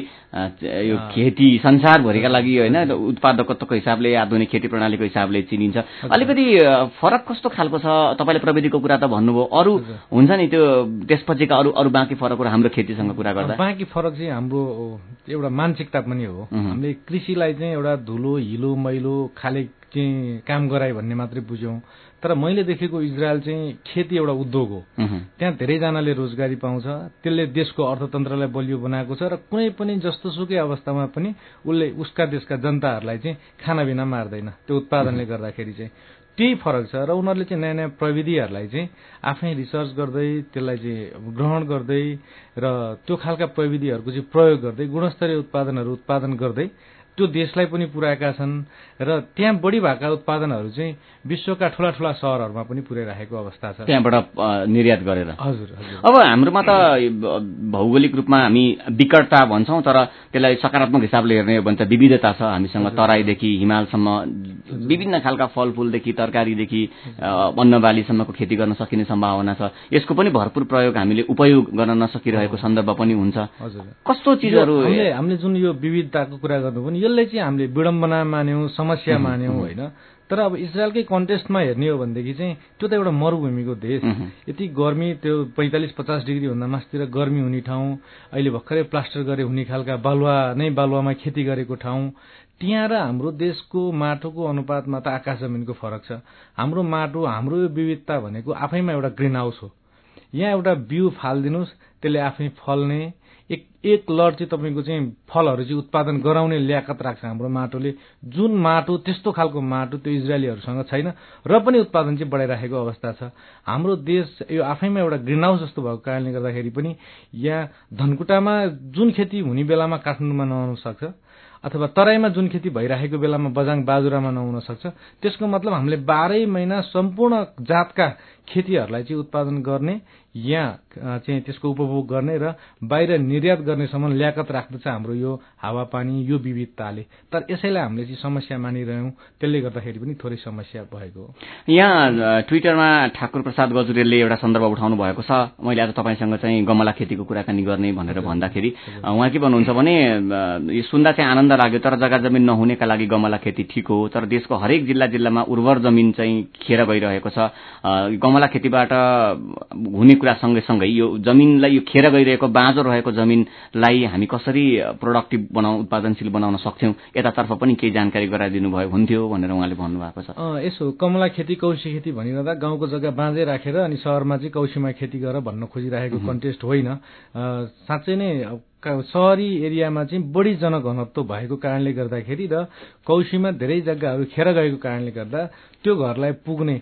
F: यो खेती संसारभरिका लागि होइन उत्पादकत्वको हिसाबले आधुनिक खेती प्रणालीको हिसाबले चिनिन्छ। अलिकति फरक कस्तो खालको छ? तपाईँले प्रविधिको कुरा त भन्नुभयो, अरू हुन्छ नि त्यो त्यसपछिका अरू अरू बाँकी फरकहरू हाम्रो खेतीसँग कुरा गर्दा?
R: बाँकी फरक चाहिँ हाम्रो एउटा मानसिकता पनि हो। हामीले कृषिलाई चाहिँ एउटा धुलो हिलो मैलो खाले चाहिँ काम गराए भन्ने मात्रै बुझ्यौँ, तर मैले देखेको इजरायल चाहिँ खेती एउटा उद्योग हो। त्यहाँ धेरैजनाले रोजगारी पाउँछ, त्यसले देशको अर्थतन्त्रलाई बलियो बनाएको छ र कुनै पनि जस्तोसुकै अवस्थामा पनि उसले उसका देशका जनताहरूलाई चाहिँ खानाबिना मार्दैन त्यो उत्पादनले गर्दाखेरि चाहिँ। त्यही फरक छ र उनीहरूले चाहिँ नयाँ नयाँ प्रविधिहरूलाई चाहिँ आफै रिसर्च गर्दै त्यसलाई चाहिँ ग्रहण गर्दै र त्यो खालका प्रविधिहरूको चाहिँ प्रयोग गर्दै गुणस्तरीय उत्पादनहरू उत्पादन गर्दै त्यो देशलाई पनि पुर्याएका छन् र त्यहाँ बढी भएका उत्पादनहरू चाहिँ विश्वका ठूला ठूला शहरहरूमा पनि पुर्याइराखेको अवस्था छ,
F: त्यहाँबाट निर्यात गरेर।
R: हजुर हजुर।
F: अब हाम्रोमा त भौगोलिक रूपमा हामी विकटता भन्छौँ, तर त्यसलाई सकारात्मक हिसाबले हेर्ने हो भने त विविधता छ हामीसँग। तराईदेखि हिमालसम्म विभिन्न खालका फलफुलदेखि तरकारीदेखि अन्नबालीसम्मको खेती गर्न सकिने सम्भावना छ। यसको पनि भरपूर प्रयोग हामीले उपयोग गर्न नसकिरहेको सन्दर्भ पनि हुन्छ। कस्तो चिजहरू
R: हामीले जुन यो विविधताको कुरा गर्नु पनि यसले चाहिँ हामीले विडम्बना मान्यौँ, समस्या मान्यौँ होइन। तर अब इजरायलकै कन्टेस्टमा हेर्ने हो भनेदेखि चाहिँ त्यो त एउटा मरुभूमिको देश, यति गर्मी त्यो पैँतालिस पचास डिग्री भन्दा मासतिर गर्मी हुने ठाउँ, अहिले भर्खरै प्लास्टर गरे हुने खालका बालुवा नै बालुवामा खेती गरेको ठाउँ, त्यहाँ र हाम्रो देशको माटोको अनुपातमा त आकाश जमिनको फरक छ। हाम्रो माटो हाम्रो यो विविधता भनेको आफैमा एउटा ग्रिन हाउस हो। यहाँ एउटा बिउ फालिदिनुहोस् त्यसले आफै फल्ने एक एक लड चाहिँ तपाईँको चाहिँ फलहरू चाहिँ उत्पादन गराउने ल्याकत राख्छ हाम्रो माटोले। जुन माटो त्यस्तो खालको माटो त्यो इजरायलीहरूसँग छैन र पनि उत्पादन चाहिँ बढाइराखेको अवस्था छ। हाम्रो देश यो आफैमा एउटा ग्रिन हाउस जस्तो भएको कारणले गर्दाखेरि पनि यहाँ धनकुटामा जुन खेती हुने बेलामा काठमाडौँमा नहुन सक्छ अथवा तराईमा जुन खेती भइराखेको बेलामा बजाङ बाजुरामा नहुन सक्छ। त्यसको मतलब हामीले बाह्रै महिना सम्पूर्ण जातका खेतीहरूलाई चाहिँ उत्पादन गर्ने, यहाँ चाहिँ त्यसको उपभोग गर्ने र बाहिर निर्यात गर्नेसम्म ल्याकत राख्दछ हाम्रो यो हावापानी यो विविधताले। तर यसैलाई हामीले चाहिँ समस्या मानिरह्यौँ, त्यसले गर्दाखेरि पनि थोरै समस्या भएको हो।
F: यहाँ ट्विटरमा ठाकुर प्रसाद गजुरेलले एउटा सन्दर्भ उठाउनु भएको छ। मैले आज तपाईँसँग चाहिँ गमला खेतीको कुराकानी गर्ने भनेर भन्दाखेरि उहाँ के भन्नुहुन्छ भने यो सुन्दा चाहिँ आनन्द लाग्यो, तर जग्गा जमिन नहुनेका लागि गमला खेती ठिक हो, तर देशको हरेक जिल्ला जिल्लामा उर्वर जमिन चाहिँ खेर गइरहेको छ। गमला खेतीबाट हुने कुरा सँगैसँगै यो जमिनलाई यो खेर गइरहेको बाँझो रहेको जमिनलाई हामी कसरी प्रोडक्टिभ बनाउँ उत्पादनशील बनाउन सक्छौँ, यतातर्फ पनि केही जानकारी गराइदिनु भयो हुन्थ्यो भनेर उहाँले भन्नुभएको छ।
R: यसो कमला खेती कौशी खेती भनिरहँदा गाउँको जग्गा बाँझै राखेर अनि शहरमा चाहिँ कौशीमा खेती गर भन्न खोजिरहेको कन्टेस्ट होइन। साँच्चै नै सहरी एरियामा चाहिँ बढी जनघनत्व भएको कारणले गर्दाखेरि र कौशीमा धेरै जग्गाहरू खेर गएको कारणले गर्दा त्यो घरलाई पुग्ने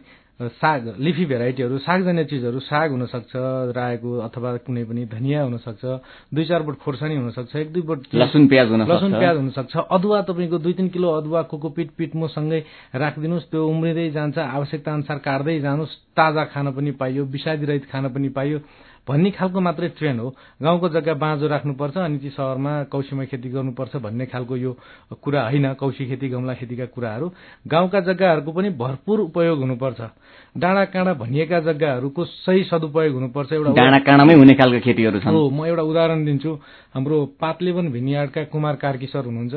R: साग लिफी भेराइटीहरू सागजन्य चिजहरू साग हुनसक्छ, रायोको अथवा कुनै पनि धनियाँ हुनसक्छ, दुई चार बोट खोर्सानी हुनसक्छ, एक दुई बोट
F: लसुन प्याज
R: लसुन प्याज हुनसक्छ, अदुवा तपाईँको दुई तिन किलो अदुवा कोकोपिट पिटमोसँगै राखिदिनुहोस्, त्यो उम्रिँदै जान्छ, आवश्यकता अनुसार काट्दै जानुहोस्, ताजा खान पनि पाइयो, विषादीरहित खान पनि पाइयो भन्ने खालको मात्रै ट्रेन्ड हो। गाउँको जग्गा बाँझो राख्नुपर्छ अनि चाहिँ सहरमा कौशीमा खेती गर्नुपर्छ भन्ने खालको यो कुरा होइन। कौशी खेती गमला खेतीका कुराहरू गाउँका जग्गाहरूको पनि भरपूर उपयोग हुनुपर्छ। डाँडा काँडा भनिएका जग्गाहरूको सही सदुपयोग हुनुपर्छ। एउटा
F: डाँडा काँडामै हुने खालको खेतीहरू छन्।
R: हो, म एउटा उदाहरण दिन्छु। हाम्रो पातलेवन भिनियार्डका कुमार कार्की सर हुनुहुन्छ,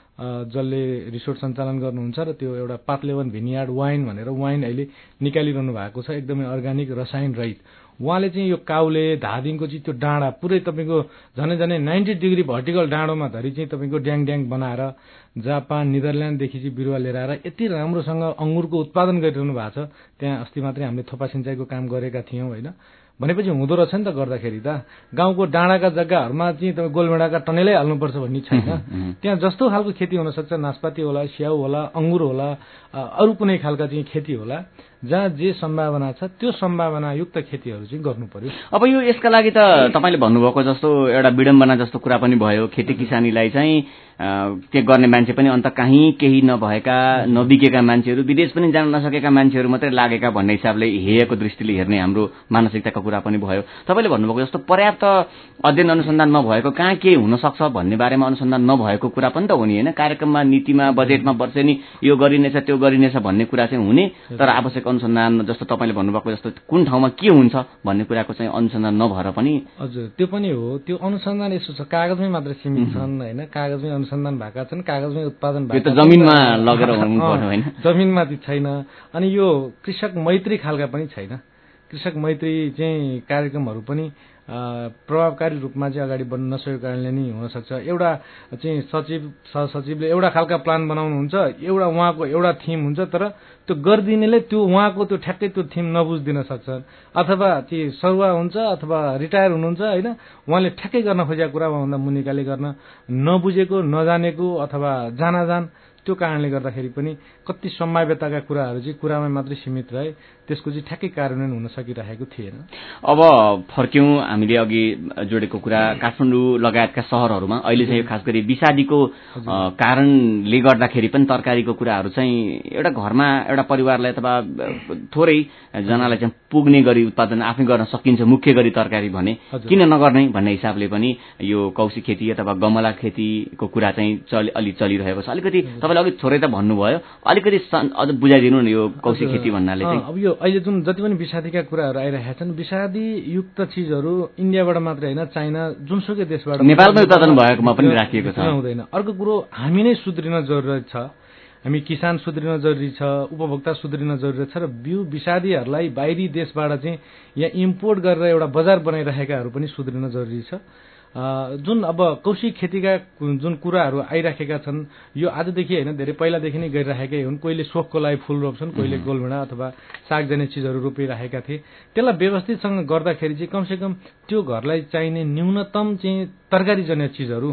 R: जसले रिसोर्ट सञ्चालन गर्नुहुन्छ र त्यो एउटा पातलेवन भिनियार्ड वाइन भनेर वाइन अहिले निकालिरहनु भएको छ, एकदमै अर्ग्यानिक रसायन रहित। उहाँले चाहिँ यो काउले धादिङको चाहिँ त्यो डाँडा पुरै तपाईँको झनै झनै नाइन्टी डिग्री भर्टिकल डाँडोमा धरि चाहिँ तपाईँको ड्याङ ड्याङ बनाएर जापान निदरल्यान्डदेखि चाहिँ बिरुवा लिएर आएर यति राम्रोसँग अङ्गुरको उत्पादन गरिरहनु भएको छ। त्यहाँ अस्ति मात्रै हामीले थोपा सिँचाइको काम गरेका थियौँ होइन। भनेपछि हुँदो रहेछ नि त गर्दाखेरि त। गाउँको डाँडाका जग्गाहरूमा चाहिँ तपाईँ गोलभेडाका टनेलै हाल्नुपर्छ भन्ने छैन। त्यहाँ जस्तो खालको खेती हुनसक्छ, नासपाती होला, स्याउ होला, अङ्गुर होला, अरू कुनै खालका चाहिँ खेती होला, जहाँ जे सम्भावना छ त्यो सम्भावनायुक्त खेतीहरू चाहिँ गर्नु पर्यो।
F: अब यो यसका लागि त तपाईँले भन्नुभएको जस्तो एउटा विडम्बना जस्तो कुरा पनि भयो, खेती किसानीलाई चाहिँ के गर्ने मान्छे पनि अन्त कहीँ केही नभएका नबिकेका मान्छेहरू, विदेश पनि जान नसकेका मान्छेहरू मात्रै लागेका भन्ने हिसाबले हेयको दृष्टिले हेर्ने हाम्रो मानसिकताको कुरा पनि भयो। तपाईँले भन्नुभएको जस्तो पर्याप्त अध्ययन अनुसन्धान नभएको, कहाँ के हुनसक्छ भन्ने बारेमा अनुसन्धान नभएको कुरा पनि त हो नि होइन। कार्यक्रममा, नीतिमा, बजेटमा वर्षेनी यो गरिनेछ त्यो गरिनेछ भन्ने कुरा चाहिँ हुने, तर आवश्यक अनुसन्धान जस्तो तपाईँले भन्नुभएको जस्तो कुन ठाउँमा के हुन्छ भन्ने कुराको चाहिँ अनुसन्धान नभएर पनि
R: हजुर त्यो पनि हो। त्यो अनुसन्धान यसो छ, कागजमै मात्र सीमित छन् होइन, कागजमै अनुसन्धान भएका छन्, कागजमै उत्पादन भएको छ,
F: जमिनमा लगेर हुनु पर्यो होइन,
R: जमिनमा छैन। अनि यो कृषक मैत्री खालका पनि छैन। कृषक मैत्री चाहिँ कार्यक्रमहरू पनि प्रभावकारी रूपमा चाहिँ अगाडि बढ्न नसकेको कारणले नै हुनसक्छ। एउटा चाहिँ सचिव सहसचिवले एउटा खालका प्लान बनाउनुहुन्छ, एउटा उहाँको एउटा थिम हुन्छ, तर त्यो गरिदिनेले त्यो उहाँको त्यो ठ्याक्कै त्यो थिम नबुझिदिन सक्छन्, अथवा चाहिँ सरुवा हुन्छ अथवा रिटायर हुनुहुन्छ होइन, उहाँले ठ्याक्कै गर्न खोजेको कुरा उहाँभन्दा मुनिकाले गर्न नबुझेको, नजानेको अथवा जानाजान, त्यो कारणले गर्दाखेरि पनि कति सम्भाव्यताका कुराहरू चाहिँ कुरामा मात्रै सीमित रहे, त्यसको चाहिँ ठ्याक्कै कार्यान्वयन हुन सकिरहेको थिएन।
F: अब फर्क्यौँ हामीले अघि जोडेको कुरा, काठमाडौँ लगायतका सहरहरूमा अहिले चाहिँ खास गरी विषादीको कारणले गर्दाखेरि पनि तरकारीको कुराहरू चाहिँ एउटा घरमा एउटा परिवारलाई अथवा थोरै जनालाई चाहिँ पुग्ने गरी उत्पादन आफै गर्न सकिन्छ मुख्य गरी तरकारी भने किन नगर्ने भन्ने हिसाबले पनि यो कौशी खेती अथवा गमला खेतीको कुरा चाहिँ चलि अलि चलिरहेको छ। अलिकति तपाईँले अघि थोरै त भन्नुभयो, अलिकति अझ बुझाइदिनु न यो कौशी खेती भन्नाले चाहिँ।
R: अब यो अहिले जुन जति पनि विषादीका कुराहरू आइरहेका छन्, विषादीयुक्त चिजहरू इन्डियाबाट मात्रै होइन, चाइना जुनसुकै देशबाट,
F: नेपालमै उत्पादन भएकोमा पनि राखिएको छ,
R: हुँदैन। अर्को कुरो हामी नै सुध्रिन जरुरत छ, हामी किसान सुध्रिन जरुरी छ, उपभोक्ता सुध्रिन जरुरी छ, र बिउ विषादीहरूलाई बाहिरी देशबाट चाहिँ यहाँ इम्पोर्ट गरेर एउटा बजार बनाइरहेकाहरू पनि सुध्रिन जरुरी छ। जुन अब कौशी खेतीका जुन कुराहरू आइराखेका छन्, यो आजदेखि होइन धेरै पहिलादेखि नै गरिराखेकै हुन्। कोहीले सोखको लागि फुल रोप्छन्, कोहीले गोलभेडा अथवा सागजन्य चिजहरू रोपिरहेका थिए। त्यसलाई व्यवस्थितसँग गर्दाखेरि चाहिँ कमसेकम त्यो घरलाई चाहिने न्यूनतम चाहिँ तरकारीजन्य चिजहरू,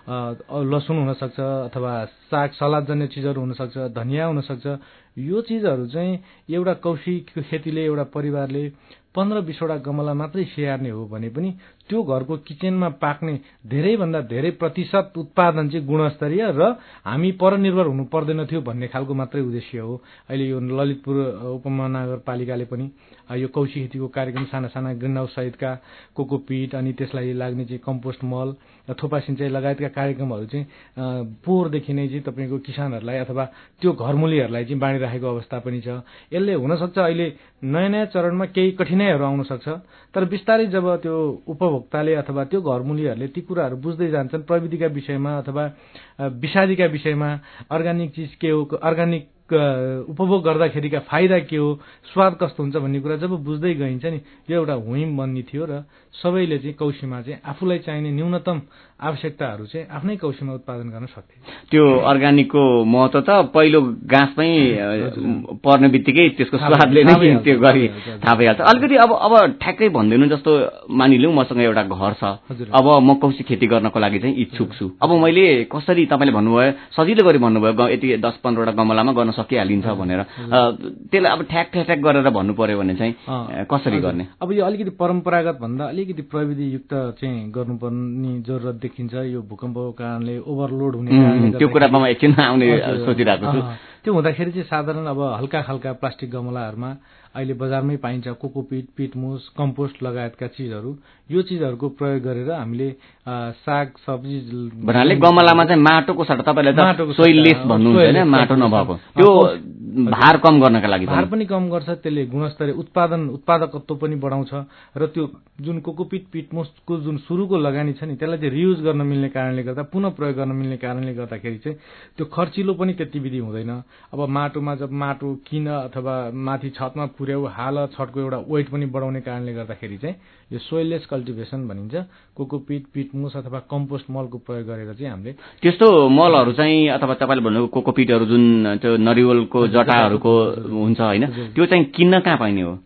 R: लसुन हुनसक्छ अथवा साग सलादजन्य चिजहरू हुनसक्छ, धनियाँ हुनसक्छ, यो चिजहरू चाहिँ एउटा कौशी खेतीले एउटा परिवारले पन्ध्र बिसवटा गमला मात्रै स्याहार्ने हो भने पनि त्यो घरको किचनमा पाक्ने धेरैभन्दा धेरै प्रतिशत उत्पादन चाहिँ गुणस्तरीय र हामी परनिर्भर हुनु पर्दैन थियो भन्ने खालको मात्रै उद्देश्य हो। अहिले यो ललितपुर उपमहानगरपालिकाले पनि यो कौशी खेतीको कार्यक्रम साना साना ग्रिन हाउस सहितका कोकोपिट अनि त्यसलाई लाग्ने चाहिँ कम्पोस्ट मल, थोपा सिँचाइ लगायतका कार्यक्रमहरू चाहिँ पोहोरदेखि नै चाहिँ तपाईँको किसानहरूलाई अथवा त्यो घरमुलीहरूलाई चाहिँ बाँडिराखेको अवस्था पनि छ। यसले हुनसक्छ अहिले नयाँ नयाँ चरणमा केही कठिनाइहरू आउन सक्छ, तर बिस्तारै जब त्यो उपभोक्ताले अथवा त्यो घरमुलीहरूले ती कुराहरू बुझ्दै जान्छन्, प्रविधिका विषयमा अथवा विषादीका विषयमा, अर्ग्यानिक चिज के हो, अर्ग्यानिक उपभोग गर्दाखेरिका फाइदा के हो, स्वाद कस्तो हुन्छ भन्ने कुरा जब बुझ्दै गइन्छ नि, यो एउटा हुइम बन्ने थियो र सबैले चाहिँ कौशीमा चाहिँ आफूलाई चाहिने न्यूनतम आवश्यकताहरू चाहिँ आफ्नै कौशीमा उत्पादन गर्न सक्थे।
F: त्यो अर्ग्यानिकको महत्व त पहिलो गाँसमै पर्ने बित्तिकै त्यसको स्वादले नै त्यो गरी थाहा भइहाल्छ। अलिकति अब अब ठ्याक्कै भन्दिनु, जस्तो मानिलिउँ मसँग एउटा घर छ, अब म कौशी खेती गर्नको लागि चाहिँ इच्छुक छु। अब मैले कसरी, तपाईँले भन्नुभयो सजिलो गरी भन्नुभयो यति दस पन्ध्रवटा गमलामा गर्न सकिहालिन्छ भनेर, त्यसलाई अब ठ्याक ठ्याक गरेर भन्नु पर्यो भने चाहिँ कसरी गर्ने?
R: अब यो अलिकति परम्परागत भन्दा अलिकति प्रविधियुक्त चाहिँ गर्नुपर्ने जरुरत देखिन्छ। यो भूकम्पको कारणले ओभरलोड हुने कारणले
F: त्यो कुरामा म एकछिनमा आउने सोचिरहेको छु।
R: त्यो हुँदाखेरि चाहिँ साधारण अब हल्का खालका प्लास्टिक गमलाहरूमा अहिले बजारमै पाइन्छ कोकोपिट, पिटमुस, कम्पोस्ट लगायतका चिजहरू, यो चिजहरूको प्रयोग गरेर हामीले साग सब्जी
F: भन्नाले गमलामा चाहिँ माटोको सट्टा तपाईँले त सोइललेस भन्नुहुन्छ हैन, माटो नभएको, त्यो भार कम गर्नका लागि
R: भार पनि कम गर्छ, त्यसले गुणस्तरीय उत्पादन उत्पादकत्व पनि बढाउँछ र त्यो जुन कोकोपिट पिटमुसको जुन सुरुको लगानी छ नि त्यसलाई चाहिँ रियुज गर्न मिल्ने कारणले गर्दा, पुनः प्रयोग गर्न मिल्ने कारणले गर्दाखेरि चाहिँ त्यो खर्चिलो पनि त्यति विधि हुँदैन। अब माटोमा जब माटो किन अथवा माथि छतमा पुर्याउ हाल छतको एउटा वेट पनि बढाउने कारणले गर्दाखेरि चाहिँ यो सोइललेस कल्टिभेसन भनिन्छ। कोकोपिट पिटमुस अथवा कम्पोस्ट मलको प्रयोग गरेर चाहिँ हामीले
F: त्यस्तो मलहरू चाहिँ अथवा तपाईँले भन्नुभयो कोकोपिटहरू जुन त्यो नरिवलको जटाहरूको हुन्छ हैन, त्यो चाहिँ किन्न कहाँ पाइने हो?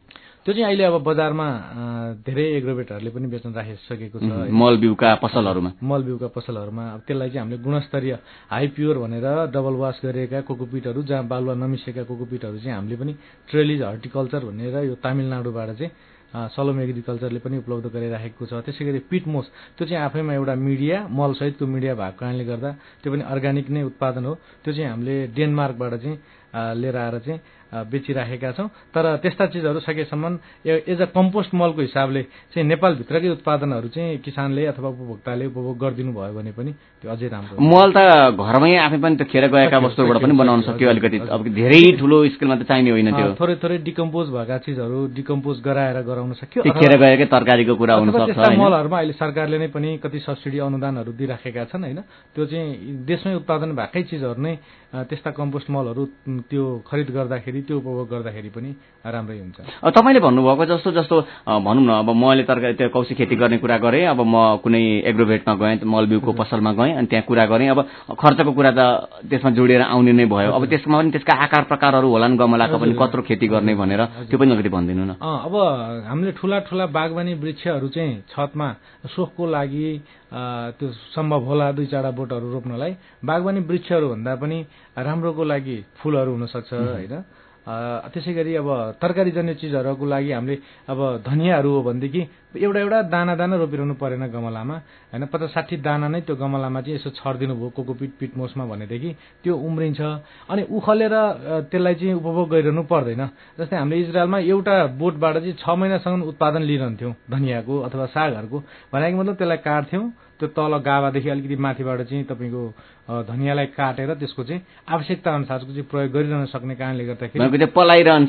R: त्यो चाहिँ अहिले अब बजारमा धेरै एग्रोभेटहरूले पनि बेच्न राखिसकेको छ
F: मल बिउका पसलहरूमा
R: मल बिउका पसलहरूमा अब त्यसलाई चाहिँ हामीले गुणस्तरीय हाई प्योर भनेर डबल वास गरेका कोकोपिटहरू जहाँ बालुवा नमिसेका कोकोपिटहरू चाहिँ हामीले पनि ट्रेलिज हर्टिकल्चर भनेर यो तमिलनाडुबाट चाहिँ सलोम एग्रिकल्चरले पनि उपलब्ध गरिराखेको छ। त्यसै गरी पिटमोस त्यो चाहिँ आफैमा एउटा मिडिया मलसहितको मिडिया भएको कारणले गर्दा त्यो पनि अर्ग्यानिक नै उत्पादन हो। त्यो चाहिँ हामीले डेनमार्कबाट चाहिँ लिएर आएर चाहिँ बेचिराखेका छौँ। तर त्यस्ता चिजहरू सकेसम्म एज अ कम्पोस्ट मलको हिसाबले चाहिँ नेपालभित्रकै उत्पादनहरू चाहिँ किसानले अथवा उपभोक्ताले उपभोग गरिदिनु भयो भने पनि त्यो अझै राम्रो।
F: मल त घरमै आफै पनि त खेर गएका वस्तुबाट पनि बनाउन सक्यो अलिकति, अब धेरै ठुलो स्केलमा त चाहिने होइन त्यो।
R: थोरै थोरै डिकम्पोज भएका चिजहरू डिकम्पोज गराएर गराउन सक्यो।
F: खेर गएकै तरकारीको कुरा हुन सक्छ।
R: त्यस्ता मलहरूमा अहिले सरकारले नै पनि कति सब्सिडी अनुदानहरू दिइराखेका छन् होइन। त्यो चाहिँ देशमै उत्पादन भएकै चिजहरू नै त्यस्ता कम्पोस्ट मलहरू त्यो खरिद गर्दाखेरि त्यो उपभोग गर्दाखेरि पनि राम्रै हुन्छ।
F: अब तपाईँले भन्नुभएको जस्तो जस्तो भनौँ न, अब मैले तरकारी त्यो कौशी खेती गर्ने कुरा गरेँ, अब म कुनै एग्रोभेटमा गएँ, मल बिउको पसलमा गएँ अनि त्यहाँ कुरा गरेँ, अब खर्चको कुरा त त्यसमा जोडिएर आउने नै भयो। अब त्यसमा पनि त्यसका आकार प्रकारहरू होलान् गमलाको पनि, कत्रो खेती गर्ने भनेर त्यो पनि अलिकति भनिदिनु न।
R: अब हामीले ठुला ठुला बागवानी वृक्षहरू चाहिँ छतमा सोखको लागि त्यो सम्भव होला दुई चारवटा बोटहरू रोप्नलाई। बागवानी वृक्षहरू भन्दा पनि राम्रोको लागि फुलहरू हुनसक्छ होइन। त्यसै गरी अब तरकारीजन्य चिजहरूको लागि हामीले अब धनियाँहरू हो भनेदेखि एउटा एउटा दाना दाना रोपिरहनु परेन गमलामा होइन। पचास साठी दाना नै त्यो गमलामा चाहिँ यसो छरिदिनु भयो कोकोपिट पिटमोसमा भनेदेखि त्यो उम्रिन्छ अनि उखलेर त्यसलाई चाहिँ उपभोग गरिरहनु पर्दैन। जस्तै हामीले इजरायलमा एउटा बोटबाट चाहिँ छ महिनासम्म उत्पादन लिइरहन्थ्यौँ धनियाँको अथवा सागहरूको। भनेको मतलब त्यसलाई काट्थ्यौँ, त्यो तल गाभादेखि अलिकति माथिबाट चाहिँ तपाईँको धनियाँलाई काटेर त्यसको चाहिँ आवश्यकता अनुसारको चाहिँ प्रयोग गरिरहन सक्ने कारणले गर्दाखेरि
F: पलाइरहन्छ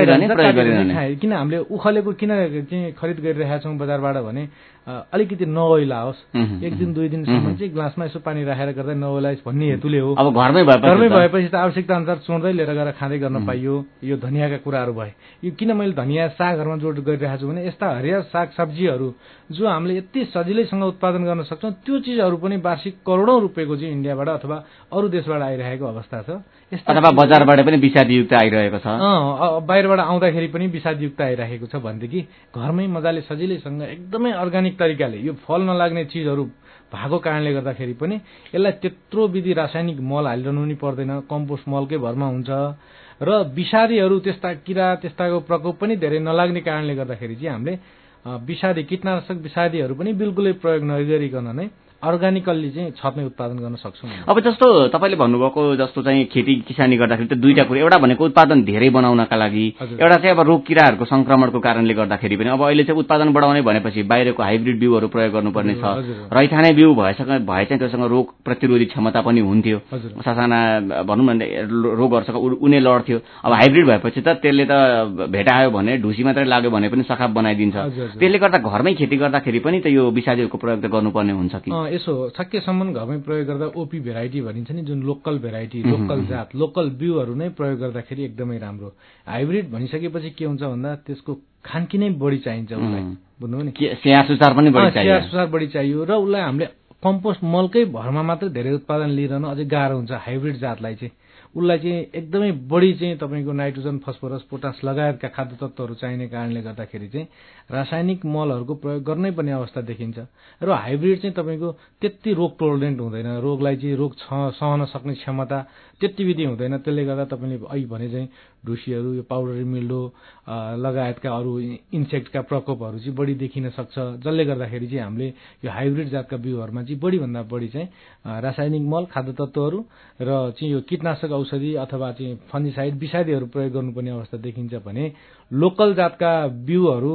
R: किन हामीले उखलेको किन चाहिँ खरिद गरिरहेका छौँ बजारबाट भने अलिकति नओइला होस्, एक दिन दुई दिनसम्म चाहिँ ग्लासमा यसो पानी राखेर गर्दा नओइलाइस् भन्ने हेतुले हो।
F: अब घरमै
R: घरमै भएपछि त आवश्यकता अनुसार चोर्दै लिएर गएर खाँदै गर्न पाइयो। यो धनियाँका कुराहरू भए। यो किन मैले धनियाँ सागहरूमा जोड गरिरहेको छु भने यस्ता हरिया साग सब्जीहरू जो हामीले यति सजिलैसँग उत्पादन गर्न सक्छौँ त्यो चिजहरू पनि वार्षिक करोडौँ रुपियाँको चाहिँ इन्डियाबाट अथवा अरू देशबाट आइरहेको अवस्था छ।
F: अथवा बजारबाट पनि विषादयुक्त आइरहेको छ,
R: बाहिरबाट आउँदाखेरि पनि विषादयुक्त आइरहेको छ भनेदेखि घरमै मजाले सजिलैसँग एकदमै अर्ग्यानिक तरिकाले यो फल नलाग्ने चिजहरू भएको कारणले गर्दाखेरि पनि यसलाई त्यत्रो विधि रासायनिक मल हालिरहनु पनि पर्दैन, कम्पोस्ट मलकै भरमा हुन्छ र विषादीहरू त्यस्ता किरा त्यस्ताको प्रकोप पनि धेरै नलाग्ने कारणले गर्दाखेरि चाहिँ हामीले विषादी कीटनाशक विषादीहरू पनि बिल्कुलै प्रयोग नगरिकन नै अर्ग्यानिकल्ली चाहिँ छतमै उत्पादन गर्न सक्छौँ।
F: अब जस्तो तपाईँले भन्नुभएको जस्तो चाहिँ खेती किसानी गर्दाखेरि त दुईटा कुरा, एउटा भनेको उत्पादन धेरै बनाउनका लागि, एउटा चाहिँ अब रोग किराहरूको संक्रमणको कारणले गर्दाखेरि पनि अब अहिले चाहिँ उत्पादन बढाउने भनेपछि बाहिरको हाइब्रिड बिउहरू प्रयोग गर्नुपर्ने छ। रैथाने बिउ भएसँग भए चाहिँ त्योसँग रोग प्रतिरोधी क्षमता पनि हुन्थ्यो, सासाना भनौँ न रोगहरूसँग उनी लड्थ्यो। अब हाइब्रिड भएपछि त त्यसले त भेटायो भने ढुसी मात्रै लाग्यो भने पनि सखाप बनाइदिन्छ। त्यसले गर्दा घरमै खेती गर्दाखेरि पनि त यो विषादीहरूको प्रयोग त गर्नुपर्ने हुन्छ कि?
R: यसो सकेसम्म घरमै प्रयोग गर्दा ओपी भेराइटी भनिन्छ नि, जुन लोकल भेराइटी लोकल जात लोकल बिउहरू नै प्रयोग गर्दाखेरि एकदमै राम्रो। हाइब्रिड भनिसकेपछि के हुन्छ भन्दा त्यसको खानकी नै बढी चाहिन्छ उसलाई, बुझ्नु नि,
F: स्याहार सुसार पनि बढी चाहियो
R: स्याहार सुसार बढी चाहियो र उसलाई हामीले कम्पोस्ट मलकै भरमा मात्रै धेरै उत्पादन लिइरहनु अझै गाह्रो हुन्छ। हाइब्रिड जातलाई चाहिँ उसलाई चाहिँ एकदमै बढी चाहिँ तपाईँको नाइट्रोजन फस्फोरस पोटास लगायतका खाद्य तत्त्वहरू चाहिने कारणले गर्दाखेरि चाहिँ रासायनिक मलहरूको प्रयोग गर्नै पर्ने अवस्था देखिन्छ। र हाइब्रिड चाहिँ तपाईँको त्यति रोग टोलरेन्ट हुँदैन, रोगलाई चाहिँ रोग सहन सक्ने क्षमता त्यति विधि हुँदैन। त्यसले गर्दा तपाईँले अघि भने चाहिँ ढुसीहरू यो पाउडरी मिल्डो लगायतका अरू इन्सेक्टका प्रकोपहरू चाहिँ बढी देखिन सक्छ, जसले गर्दाखेरि चाहिँ हामीले यो हाइब्रिड जातका बिउहरूमा चाहिँ बढीभन्दा बढी चाहिँ रासायनिक मल खाद्य तत्त्वहरू र चाहिँ यो कीटनाशक औषधि अथवा चाहिँ फन्जिसाइड विषादीहरू प्रयोग गर्नुपर्ने अवस्था देखिन्छ भने लोकल जातका बिउहरू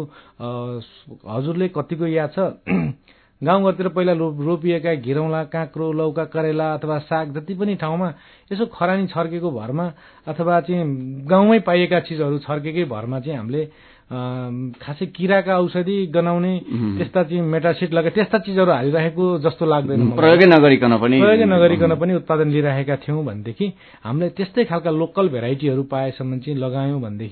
R: हजुरले कतिको याद छ गाउँघरतिर पहिला रोपिएका घिरौँला काँक्रो लौका करेला अथवा साग जति पनि ठाउँमा यसो खरानी छर्केको भरमा अथवा चाहिँ गाउँमै पाइएका चिजहरू छर्केकै भरमा चाहिँ हामीले खासै किराका औषधि गनाउने त्यस्ता चाहिँ मेटासिट लगाए त्यस्ता चिजहरू हालिरहेको जस्तो लाग्दैन,
F: प्रयोगै नगरिकन पनि
R: प्रयोगै नगरिकन पनि उत्पादन लिइरहेका थियौँ भनेदेखि हामीले त्यस्तै खालका लोकल भेराइटीहरू पाएसम्म चाहिँ लगायौँ भनेदेखि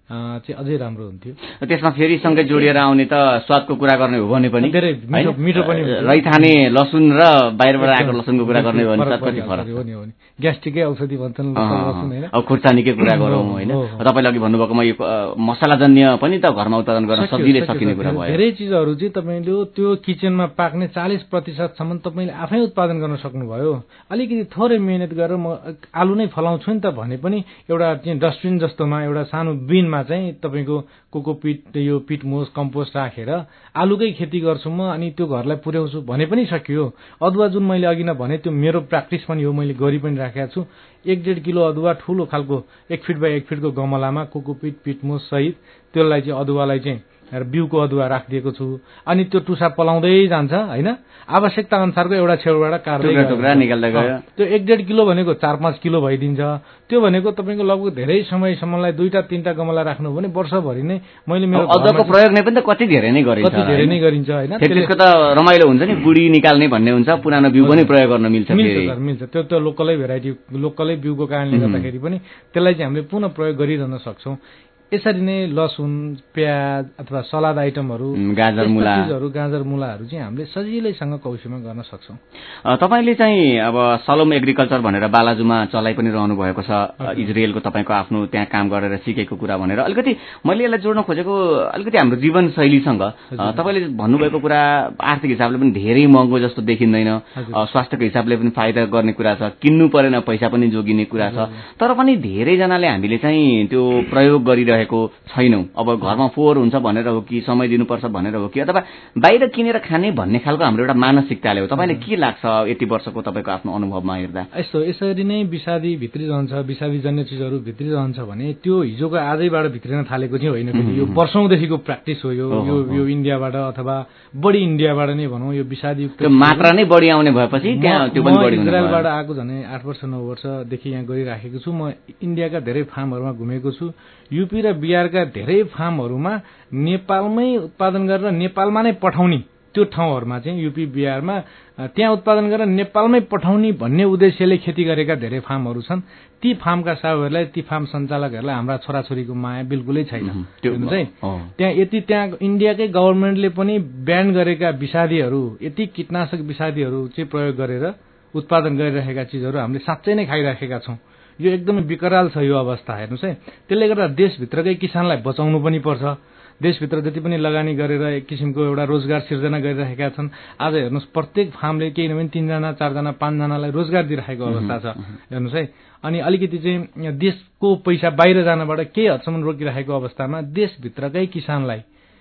R: चाहिँ अझै राम्रो हुन्थ्यो।
F: त्यसमा फेरि सँगै जोडिएर आउने त स्वादको कुरा गर्ने हो भने पनि
R: धेरै मिठो मिठो पनि
F: रैथाने लसुन र बाहिरबाट आएको लसुनको कुरा गर्ने हो भने कति फरक
R: हो नि हो नि ग्यास्ट्रिकै औषधि भन्छन् लसुन हैन।
F: अब खुर्सानीकै कुरा गरौँ हैन, तपाईले अघि भन्नुभएकोमा यो मसलाजन्य पनि त घरमा उत्पादन गर्न सजिलै सकिने कुरा भयो।
R: धेरै चीजहरु चाहिँ तपाईले त्यो किचनमा पाक्ने चालीस प्रतिशत सम्म तपाईले आफै उत्पादन गर्न सक्नुभयो। अलिकति थोरै मेहनत गरेर म आलु नै फलाउँछु नि त भने पनि एउटा चाहिँ डस्टबिन जस्तोमा एउटा सानो बिनमा चाहिँ तपाईको कोकोपिट यो पिटमोस कम्पोस्ट राखेर आलुकै खेती गर्छु म अनि त्यो घरलाई पुर्याउँछु भने पनि सकियो। अदुवा जुन मैले अघि नै भने त्यो मेरो प्र्याक्टिस पनि हो, मैले गरि पनि राखेको छु। एक डेढ किलो अदुवा ठुलो खालको एक फिट बाई एक फिटको गमलामा कोकोपिट पिटमोस सहित त्यसलाई चाहिँ अदुवालाई चाहिँ बिउको अदुवा राखिदिएको छु। अनि त्यो टुसा पलाउँदै जान्छ हैन, आवश्यकता अनुसारको एउटा छेउबाट काट्दै
F: निकाल्दै गयो।
R: त्यो एक डेढ किलो भनेको चार पाँच किलो भइदिन्छ। त्यो भनेको तपाईँको लगभग धेरै समयसम्मलाई दुईटा तीनटा गमला राख्नु भने वर्षभरि नै मैले मेरो
F: अदुवाको प्रयोग नै पनि त कति धेरै नै गरिन्छ,
R: कति धेरै नै गरिन्छ हैन।
F: त्यसको त रमाइलो हुन्छ नि, बुढी निकाल्ने भन्ने हुन्छ, पुरानो बिउ पनि प्रयोग गर्न मिल्छ।
R: मिल्छ मिल्छ त्यो त लोकलै भेराइटी लोकलै बिउको कारणले गर्दाखेरि पनि त्यसलाई चाहिँ हामीले पुनः प्रयोग गरिरहन सक्छौं। यसरी नै लसुन प्याज अथवा सलाद आइटमहरू
F: गाजर मुला
R: चीजहरू गाजर मुलाहरू चाहिँ हामीले सजिलैसँग कौशीमा गर्न सक्छौं।
F: तपाईले चाहिँ अब सलोम एग्रिकल्चर भनेर बालाजुमा चलाइ पनि रहनु भएको छ, इजरायलको तपाईको आफ्नो त्यहाँ काम गरेर सिकेको कुरा भनेर अलिकति मैले यसलाई जोड्न खोजेको अलिकति हाम्रो जीवनशैलीसँग तपाईले भन्नुभएको कुरा आर्थिक हिसाबले पनि धेरै महँगो जस्तो देखिँदैन, स्वास्थ्यको हिसाबले पनि फाइदा गर्ने कुरा छ, किन्नु परेन पैसा पनि जोगिने कुरा छ, तर पनि धेरै जनाले हामीले चाहिँ त्यो प्रयोग गरिरहेको छैनौं। अब घरमा फोहोर हुन्छ भनेर हो कि समय दिनुपर्छ भनेर हो कि अथवा बाहिर किनेर खाने भन्ने खालको हाम्रो एउटा मानसिकताले हो। तपाईलाई के लाग्छ यति वर्षको तपाईको आफ्नो अनुभवमा हेर्दा?
R: यस्तो यसरी नै विषादी भित्री रहन्छ, विषादी जन्य चीजहरू भित्री रहन्छ भने त्यो हिजोको आजैबाट भित्रिन थालेको चाहिँ होइन, यो वर्षौंदेखिको प्र्याक्टिस हो। यो यो इन्डियाबाट अथवा बढी इन्डियाबाट नै भनौं यो विषादीयुक्त
F: मात्रा नै बढी आउने भएपछि त्यहाँ त्यो पनि बढी हुने।
R: इजरायलबाट आएको झनै आठ वर्ष नौ वर्षदेखि यहाँ गरिराखेको छु। म इन्डियाका धेरै फार्महरूमा घुमेको छु। यूपी र बिहारका धेरै फार्महरूमा नेपालमै उत्पादन गरेर नेपालमा नै पठाउने त्यो ठाउँहरूमा चाहिँ यूपी बिहारमा त्यहाँ उत्पादन गरेर नेपालमै पठाउने भन्ने उद्देश्यले खेती गरेका धेरै फार्महरू छन्। ती फार्मका साहुहरूलाई ती फार्म सञ्चालकहरूलाई हाम्रा छोराछोरीको माया बिल्कुलै छैन। त्यहाँ यति त्यहाँ इन्डियाकै गभर्मेन्टले पनि ब्यान गरेका विषादीहरू यति कीटनाशक विषादीहरू चाहिँ प्रयोग गरेर उत्पादन गरिरहेका चीजहरू हामीले साँच्चै नै खाइराखेका छौं। यो एकदमै विकराल छ यो अवस्था। हेर्नुस् है, त्यसले गर्दा देशभित्रकै किसानलाई बचाउनु पनि पर्छ। देशभित्र जति पनि लगानी गरेर एक किसिमको एउटा रोजगार सिर्जना गरिरहेका छन्। आज हेर्नुस् प्रत्येक फार्मले केही नभए तीनजना चारजना पाँचजनालाई रोजगार दिइरहेको अवस्था छ। हेर्नुस् है, अनि अलिकति चाहिँ देशको पैसा बाहिर जानबाट केही हदसम्म रोकिरहेको अवस्थामा देशभित्रकै किसानलाई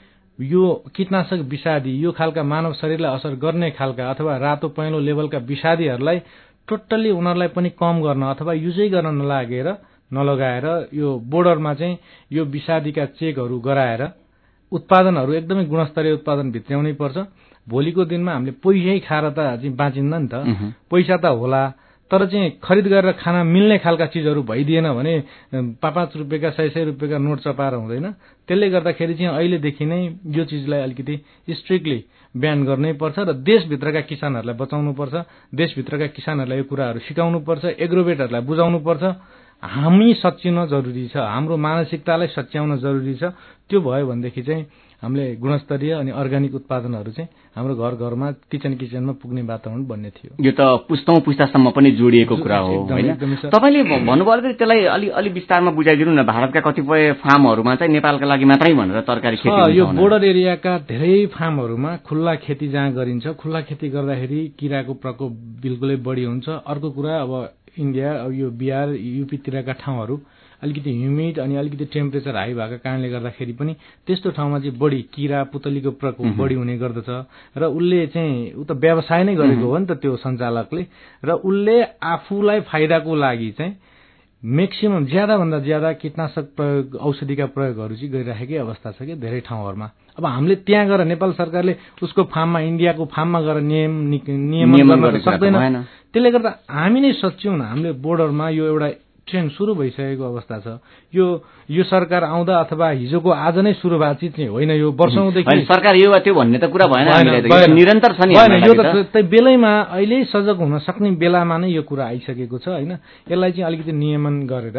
R: यो कीटनाशक विषादी यो खालका मानव शरीरलाई असर गर्ने खालका अथवा रातो पहेँलो लेभलका विषादीहरूलाई टोटल्ली उनीहरूलाई पनि कम गर्न अथवा युजै गर्न नलागेर नलगाएर यो बोर्डरमा चाहिँ यो विषादीका चेकहरू गराएर उत्पादनहरू एकदमै गुणस्तरीय उत्पादन भित्र्याउनै पर्छ। भोलिको दिनमा हामीले पैसै खाएर त चाहिँ बाँचिन्न नि त, पैसा त होला तर चाहिँ खरिद गरेर खाना मिल्ने खालका चीजहरू भइदिएन भने पाँच पाँच रुपियाँका सय सय रुपियाँका नोट चपाएर हुँदैन। त्यसले गर्दाखेरि चाहिँ अहिलेदेखि नै यो चीजलाई अलिकति स्ट्रिक्टली ब्यान गर्नै पर्छ र देशभित्रका किसानहरूलाई बचाउनु पर्छ, देशभित्रका किसानहरूलाई यो कुराहरू सिकाउनु पर्छ, एग्रोवेटहरूलाई बुझाउनु पर्छ। हामी सच्याउन जरुरी छ, हाम्रो मानसिकतालाई सच्याउन जरुरी छ। त्यो भयो भनेदेखि चाहिँ हामीले गुणस्तरीय अनि अर्ग्यानिक उत्पादनहरू चाहिँ हाम्रो घर घरमा किचन किचनमा पुग्ने वातावरण बन्ने थियो।
F: यो त पुस्तौं पुस्तासम्म पनि जोडिएको कुरा हो हैन? तपाईले भन्नुभयो अलिकति त्यसलाई अलि अलि विस्तारमा बुझाइदिनु न। भारतका कतिपय फार्महरूमा चाहिँ नेपालका लागि मात्रै भनेर तरकारी खेती हुन्छ।
R: यो बोर्डर एरियाका धेरै फार्महरूमा खुल्ला खेती जहाँ गरिन्छ, खुल्ला खेती गर्दाखेरि किराको प्रकोप बिल्कुलै बढी हुन्छ। अर्को कुरा अब इन्डिया यो बिहार यूपीतिरका ठाउँहरू अलिकति ह्युमिड अनि अलिकति टेम्परेचर हाई भएको कारणले गर्दाखेरि पनि त्यस्तो ठाउँमा चाहिँ बढी किरा पुतलीको प्रकोप बढी हुने गर्दछ र उसले चाहिँ उ त व्यवसाय नै गरेको हो नि त त्यो सञ्चालकले, र उसले आफूलाई फाइदाको लागि चाहिँ मैक्सिमम ज्यादा भन्दा ज्यादा कीटनाशक प्रयोग औषधिका प्रयोगहरू चाहिँ गरिराखेकै अवस्था छ कि धेरै ठाउँहरूमा। अब हामीले त्यहाँ गएर नेपाल सरकारले उसको फार्ममा इन्डियाको फार्ममा गएर नियम नियमन गर्न सक्दैन। त्यसले गर्दा हामी नै सच्याउन हामीले बोर्डरमा यो एउटा ट्रेन सुरु भइसकेको अवस्था छ। यो यो सरकार आउँदा अथवा हिजोको आज नै सुरु भएको चिज चाहिँ होइन, यो वर्षौंदेखि
F: सरकार यो त्यो भन्ने त कुरा भएन, निरन्तर छ नि।
R: यो त त्यही बेलैमा अहिले सजग हुन सक्ने बेलामा नै यो कुरा आइसकेको छ हैन। यसलाई चाहिँ अलिकति नियमन गरेर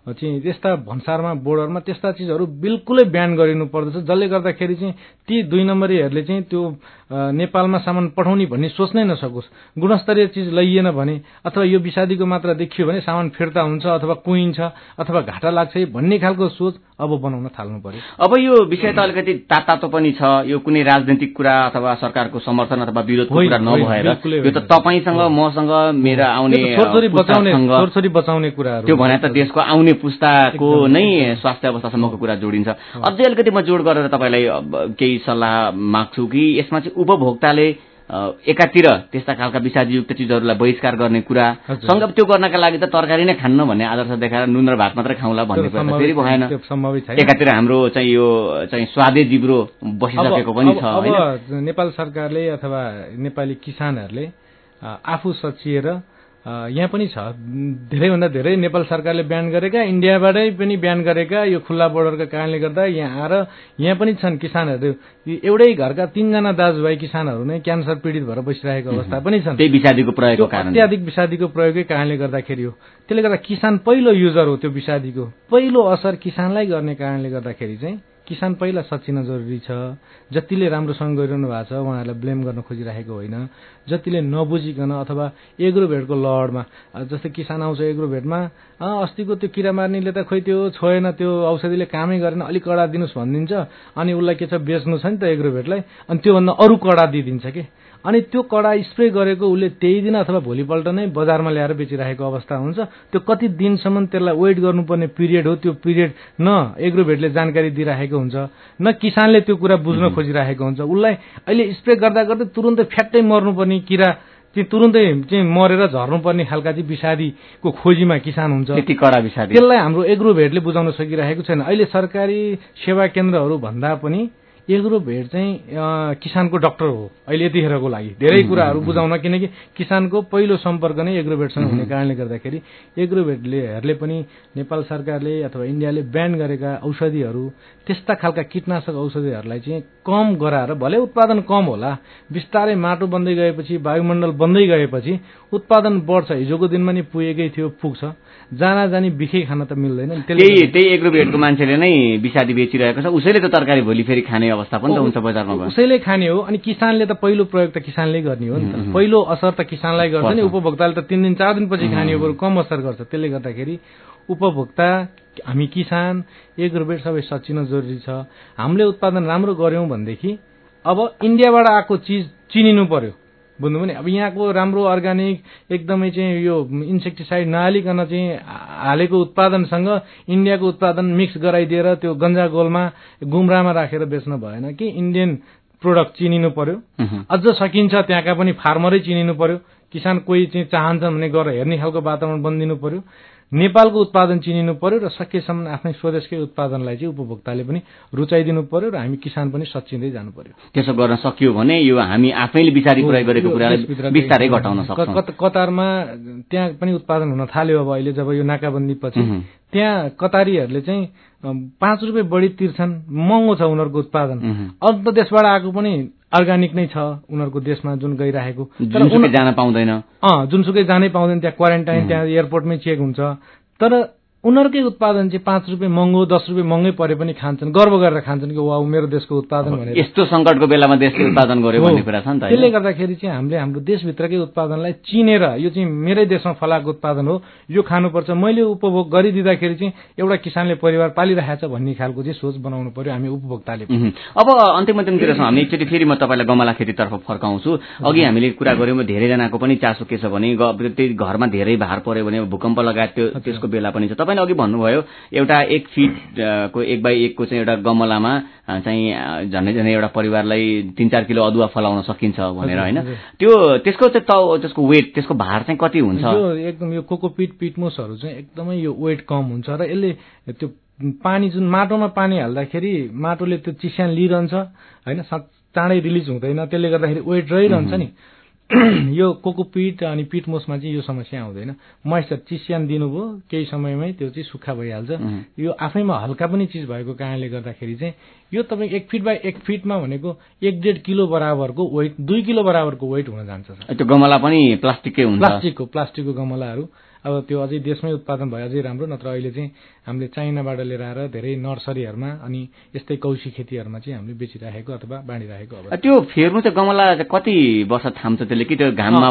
R: चाहिँ त्यस्ता भन्सारमा बोर्डरमा त्यस्ता चिजहरू बिल्कुलै ब्यान गरिनु पर्दछ, जसले गर्दाखेरि चाहिँ ती दुई नम्बरीहरूले चाहिँ त्यो नेपालमा सामान पठाउने भन्ने सोच्नै नसकोस्। गुणस्तरीय चिज लैएन भने अथवा यो विषादीको मात्रा देखियो भने सामान फिर्ता हुन्छ अथवा कुहिन्छ अथवा घाटा लाग्छ भन्ने खालको सोच अब बनाउन थाल्नु पर्यो।
F: अब यो विषय त अलिकति तातो पनि छ, यो कुनै राजनीतिक कुरा अथवा सरकारको समर्थन अथवा विरोधको कुरा नभएर यो त तपाईँसँग मसँग मेरा आउने
R: छोरछोरी बचाउने कुराहरू
F: त्यो भने त देशको आउने पुस्ताको नै स्वास्थ्य अवस्थासम्मको कुरा जोडिन्छ। अझै अलिकति म जोड गरेर तपाईँलाई केही सल्लाह माग्छु कि यसमा चाहिँ उपभोक्ताले एकातिर त्यस्ता खालका विषादीयुक्त चिजहरूलाई बहिष्कार गर्ने कुरा सँग त्यो गर्नका लागि त तरकारी नै खान्न भन्ने आदर्श देखाएर नुन र भात मात्रै खाउँला भन्ने कुरा फेरि भएन। एकातिर हाम्रो चाहिँ यो चाहिँ स्वादे जिब्रो बसिसकेको पनि छ।
R: अब नेपाल सरकारले अथवा नेपाली किसानहरूले आफू सचिएर यहाँ पनि छ, धेरैभन्दा धेरै नेपाल सरकारले ब्यान गरेका, इन्डियाबाटै पनि ब्यान गरेका, यो खुल्ला बोर्डरका कारणले गर्दा यहाँ आएर यहाँ पनि छन् किसानहरू। एउटै घरका तीनजना दाजुभाइ किसानहरू नै क्यान्सर पीडित भएर बसिरहेको अवस्था पनि छन्।
F: त्यही विषादीको प्रयोगको कारण,
R: अत्याधिक विषादीको प्रयोगकै कारणले गर्दाखेरि हो। त्यसले गर्दा किसान पहिलो युजर हो, त्यो विषादीको पहिलो असर किसानलाई गर्ने कारणले गर्दाखेरि चाहिँ किसान पहिला सचिन जरुरी छ। जतिले राम्रोसँग गरिरहनु भएको छ उहाँहरूलाई ब्लेम गर्न खोजिरहेको होइन, जतिले नबुझिकन अथवा एग्रोभेटको लडमा, जस्तै किसान आउँछ एग्रोभेटमा, अस्तिको त्यो किरा मार्नेले त खोइ त्यो छोएन, त्यो औषधिले कामै गरेन, अलिक कडा दिनुहोस् भनिदिन्छ, अनि उसलाई के छ बेच्नु छ नि त एग्रोभेटलाई, अनि त्योभन्दा अरू कडा दिइदिन्छ कि, अनि त्यो कडा स्प्रे गरेको उसले त्यही दिन अथवा भोलिपल्ट नै बजारमा ल्याएर बेचिरहेको अवस्था हुन्छ। त्यो कति दिनसम्म त्यसलाई वेट गर्नुपर्ने पिरियड हो, त्यो पिरियड न एग्रोभेटले जानकारी दिइरहेको हुन्छ, न किसानले त्यो कुरा बुझ्न खोजिरहेको हुन्छ। उसलाई अहिले स्प्रे गर्दा गर्दै तुरुन्तै फ्याट्टै मर्नुपर्ने किरा चाहिँ तुरुन्तै चाहिँ मरेर झर्नुपर्ने खालका चाहिँ विषादीको खोजीमा किसान हुन्छ।
F: त्यति कडा विषादी
R: त्यसलाई हाम्रो एग्रोभेटले बुझाउन सकिरहेको छैन। अहिले सरकारी सेवा केन्द्रहरू भन्दा पनि एग्रोभेट चाहिँ किसानको डाक्टर हो अहिले यतिखेरको लागि, धेरै कुराहरू बुझाउन, किनकि किसानको पहिलो सम्पर्क नै एग्रोभेटसँग हुने कारणले गर्दाखेरि एग्रोभेटलेहरूले पनि नेपाल सरकारले अथवा इन्डियाले ब्यान गरेका औषधिहरू, त्यस्ता खालका कीटनाशक औषधिहरूलाई चाहिँ कम गराएर, भले उत्पादन कम होला, बिस्तारै माटो बन्दै गएपछि, वायुमण्डल बन्दै गएपछि उत्पादन बढ्छ। हिजोको दिनमा नि पुगेकै थियो, पुग्छ, जाना जानी बिखै खान त मिल्दैन।
F: त्यही त्यही एग्रोभेटको मान्छेले नै विषादी बेचिरहेको छ, उसैले त तरकारी भोलि फेरि खाने अवस्था पनि त हुन्छ बजारमा,
R: उसैले खाने हो। अनि किसानले त पहिलो प्रयोग त किसानले गर्ने हो नि त, पहिलो असर त किसानलाई गर्छ नि, उपभोक्ताले त तीन दिन चार दिनपछि खाने हो, बरु कम असर गर्छ। त्यसले गर्दाखेरि उपभोक्ता, हामी किसान, एग्रोभेट सबै सचिन जरुरी छ। हामीले उत्पादन राम्रो गर्यौं भनेदेखि अब इन्डियाबाट आएको चिज चिनिनु पर्यो, बुझ्नुभयो नि। अब यहाँको राम्रो अर्ग्यानिक एकदमै चाहिँ यो इन्सेक्टिसाइड नहालिकन चाहिँ हालेको उत्पादनसँग इन्डियाको उत्पादन मिक्स गराइदिएर त्यो गन्जा गोलमा गुमरामा राखेर बेच्न भएन कि। इन्डियन प्रोडक्ट चिनिनु पर्यो, अझ सकिन्छ त्यहाँका पनि फार्मरै चिनिनु पर्यो। किसान कोही चाहिँ चाहन्छन् भने गएर हेर्ने खालको वातावरण बनिदिनु पर्यो। नेपालको उत्पादन चिनिनु पर्यो र सकेसम्म आफ्नै स्वदेशकै उत्पादनलाई चाहिँ उपभोक्ताले पनि रुचाइदिनु पर्यो र हामी किसान पनि सचिँदै जानु पर्यो।
F: त्यसो गर्न सकियो भने यो हामी आफैले विचारी प्रयोग गरेको कुरालाई बिस्तारै घटाउन सक्छौं।
R: कतारमा त्यहाँ पनि उत्पादन हुन थाल्यो अब अहिले, जब यो नाकाबन्दी पछि त्यहाँ कतारीहरूले चाहिँ पाँच रुपियाँ बढी तिर्छन्, महँगो छ उनीहरूको उत्पादन। अन्त देशबाट आएको पनि अर्ग्यानिक नै छ उनीहरूको देशमा जुन गइरहेको,
F: जुनसुकै जान पाउँदैन,
R: अँ जुनसुकै जानै पाउँदैन, त्यहाँ क्वारेन्टाइन, त्यहाँ एयरपोर्टमै चेक हुन्छ। तर उनीहरूकै उत्पादन चाहिँ पाँच रुपियाँ महँगो, दस रुपियाँ महँगै परे पनि खान्छन्, गर्व गरेर खान्छन् कि वाउ मेरो देशको उत्पादन भनेर।
F: यस्तो संकटको बेलामा देशले उत्पादन गर्यो भन्ने कुरा छ नि त।
R: त्यसले गर्दाखेरि चाहिँ हामीले हाम्रो देशभित्रकै उत्पादनलाई चिनेर यो चाहिँ मेरै देशमा फलाएको उत्पादन हो, यो खानुपर्छ, मैले उपभोग गरिदिँदाखेरि चाहिँ एउटा किसानले परिवार पालिरहेछ भन्ने खालको चाहिँ सोच बनाउनु पर्यो हामी उपभोक्ताले।
F: अब अन्तिम अन्तिमतिर हामी एकचोटि फेरि म तपाईँलाई गमला खेतीतर्फ फर्काउँछु। अघि हामीले कुरा गऱ्यौँ धेरैजनाको पनि चासो के छ भने त्यही घरमा धेरै भार पर्यो भने भूकम्प लगायत त्यो त्यसको बेला पनि छ। तपाईँले अघि भन्नुभयो एउटा एक फिट को एक बाई एक को चाहिँ एउटा गमलामा चाहिँ झन्डै झन्डै एउटा परिवारलाई तीन चार किलो अदुवा फलाउन सकिन्छ भनेर, होइन? त्यो त्यसको चाहिँ त्यसको वेट, त्यसको भार चाहिँ कति हुन्छ?
R: एकदम यो कोकोपिट, पिटमोसहरू चाहिँ एकदमै यो वेट कम हुन्छ र यसले त्यो पानी जुन माटोमा पानी हाल्दाखेरि माटोले त्यो चिस्यान लिइरहन्छ, होइन, चाँडै रिलिज हुँदैन, त्यसले गर्दाखेरि वेट रहिरहन्छ नि। यो कोकोपिट अनि पिटमोसमा चाहिँ यो समस्या आउँदैन। मोइस्चर चिस्यान दिनुभयो केही समयमै त्यो चाहिँ सुक्खा भइहाल्छ। यो आफैमा हल्का पनि चिज भएको कारणले गर्दाखेरि चाहिँ यो तपाईँ एक फिट बाई एक फिटमा भनेको एक डेढ किलो बराबरको वेट, दुई किलो बराबरको वेट हुन जान्छ।
F: त्यो गमला पनि प्लास्टिककै हुन्छ?
R: प्लास्टिकको प्लास्टिकको गमलाहरू अब त्यो अझै देशमै उत्पादन भए अझै राम्रो, नत्र अहिले चाहिँ हामीले चाइनाबाट लिएर आएर धेरै नर्सरीहरूमा अनि यस्तै कौशी खेतीहरूमा चाहिँ हामीले बेचिराखेको अथवा बाँडिराखेको अवस्था।
F: त्यो फेर्नु चाहिँ गमला कति वर्ष थाम्छ त्यसले कि त्यो घाममा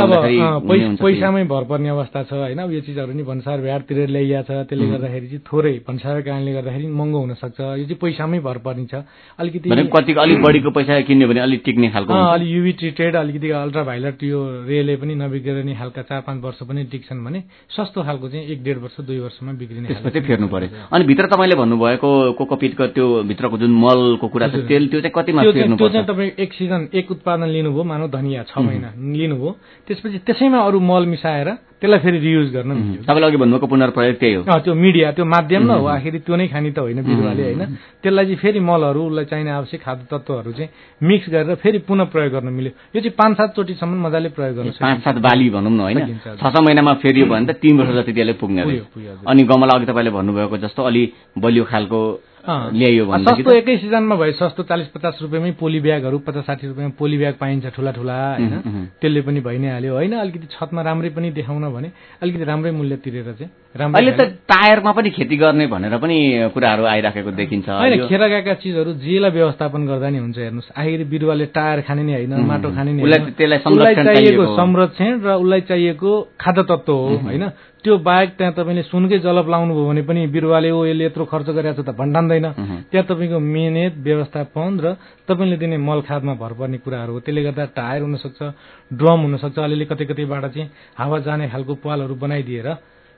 R: पैसामै भर पर्ने अवस्था छ होइन। अब यो चिजहरू नि भन्सार भ्याटतिर ल्याइया छ, त्यसले गर्दाखेरि चाहिँ थोरै भन्सारको कारणले गर्दाखेरि महँगो हुन सक्छ। यो चाहिँ पैसामै भर पर्ने छ अलिकति,
F: कति अलिक बढीको पैसा किन्यो भने अलिक टिक्ने खालको,
R: अलिक युभी ट्रिटेड अलिकति अल्ट्रा भाइलट यो रेले पनि नबिग्रिने खालका चार पाँच वर्ष पनि टिक्छन् भने सस्तो खालको चाहिँ एक डेढ वर्ष दुई वर्षमा बिग्रिने
F: त्यसपछि फेर्नु पर्यो। अनि भित्र तपाईँले भन्नुभएको कोकोपिटको त्यो भित्रको जुन मलको कुरा छ तेल त्यो चाहिँ कतिमा फेर्नु पर्छ?
R: त्यो चाहिँ तपाईँ एक सिजन एक उत्पादन लिनुभयो, मानव धनिया छ महिना लिनुभयो, त्यसपछि त्यसैमा अरू मल मिसाएर त्यसलाई फेरि रियुज गर्न मिल्यो।
F: तपाईँले अघि भन्नुभएको पुनर्प्रयोग त्यही हो,
R: त्यो मिडिया त्यो माध्यम न हो, आखिर त्यो नै खानी त होइन बिरुवाले होइन। त्यसलाई चाहिँ फेरि मलहरू उसलाई चाहिने आवश्यक खाद्य तत्त्वहरू चाहिँ मिक्स गरेर फेरि पुनः प्रयोग गर्न मिल्यो। यो चाहिँ पाँच सात चोटिसम्म मजाले प्रयोग गर्न सक्छ।
F: पाँच सात बाली भनौँ न होइन, छ छ महिनामा फेरियो भने त तीन वर्ष जति त्यसले पुग्ने रहेछ। अनि गमला अघि तपाईँले भन्नुभएको जस्तो अलि बलियो खालको ल्याइयो भने
R: सस्तो एकै सिजनमा भयो, सस्तो चालिस पचास रुपियाँमै पोली ब्यागहरू पचास साठी रुपियाँमा पोली ब्याग पाइन्छ ठुला ठुला होइन, त्यसले पनि भइ नै हाल्यो होइन। अलिकति छतमा राम्रै पनि देखाउन भने अलिकति राम्रै मूल्य तिरेर चाहिँ राम्रो।
F: अहिले त टायरमा पनि खेती गर्ने भनेर पनि कुराहरू आइराखेको देखिन्छ
R: होइन। खेर गएका चिजहरू जेलाई व्यवस्थापन गर्दा नि हुन्छ हेर्नुहोस्, आखिर बिरुवाले टायर खाने नि होइन, माटो खाने नि होइन, उसलाई चाहिएको संरक्षण र उसलाई चाहिएको खाद्य तत्त्व हो होइन। त्यो बाहेक त्यहाँ तपाईँले सुनकै जलप लाउनु भयो भने पनि बिरुवाले ओ यसले यत्रो खर्च गरेको छ त भन्ठान्दैन। त्यहाँ तपाईँको मेहनत व्यवस्थापन र तपाईँले दिने मल खादमा भर पर्ने कुराहरू हो। त्यसले गर्दा टायर हुनसक्छ, ड्रम हुनसक्छ, अलिअलि कतै कतैबाट चाहिँ हावा जाने खालको पालहरू बनाइदिएर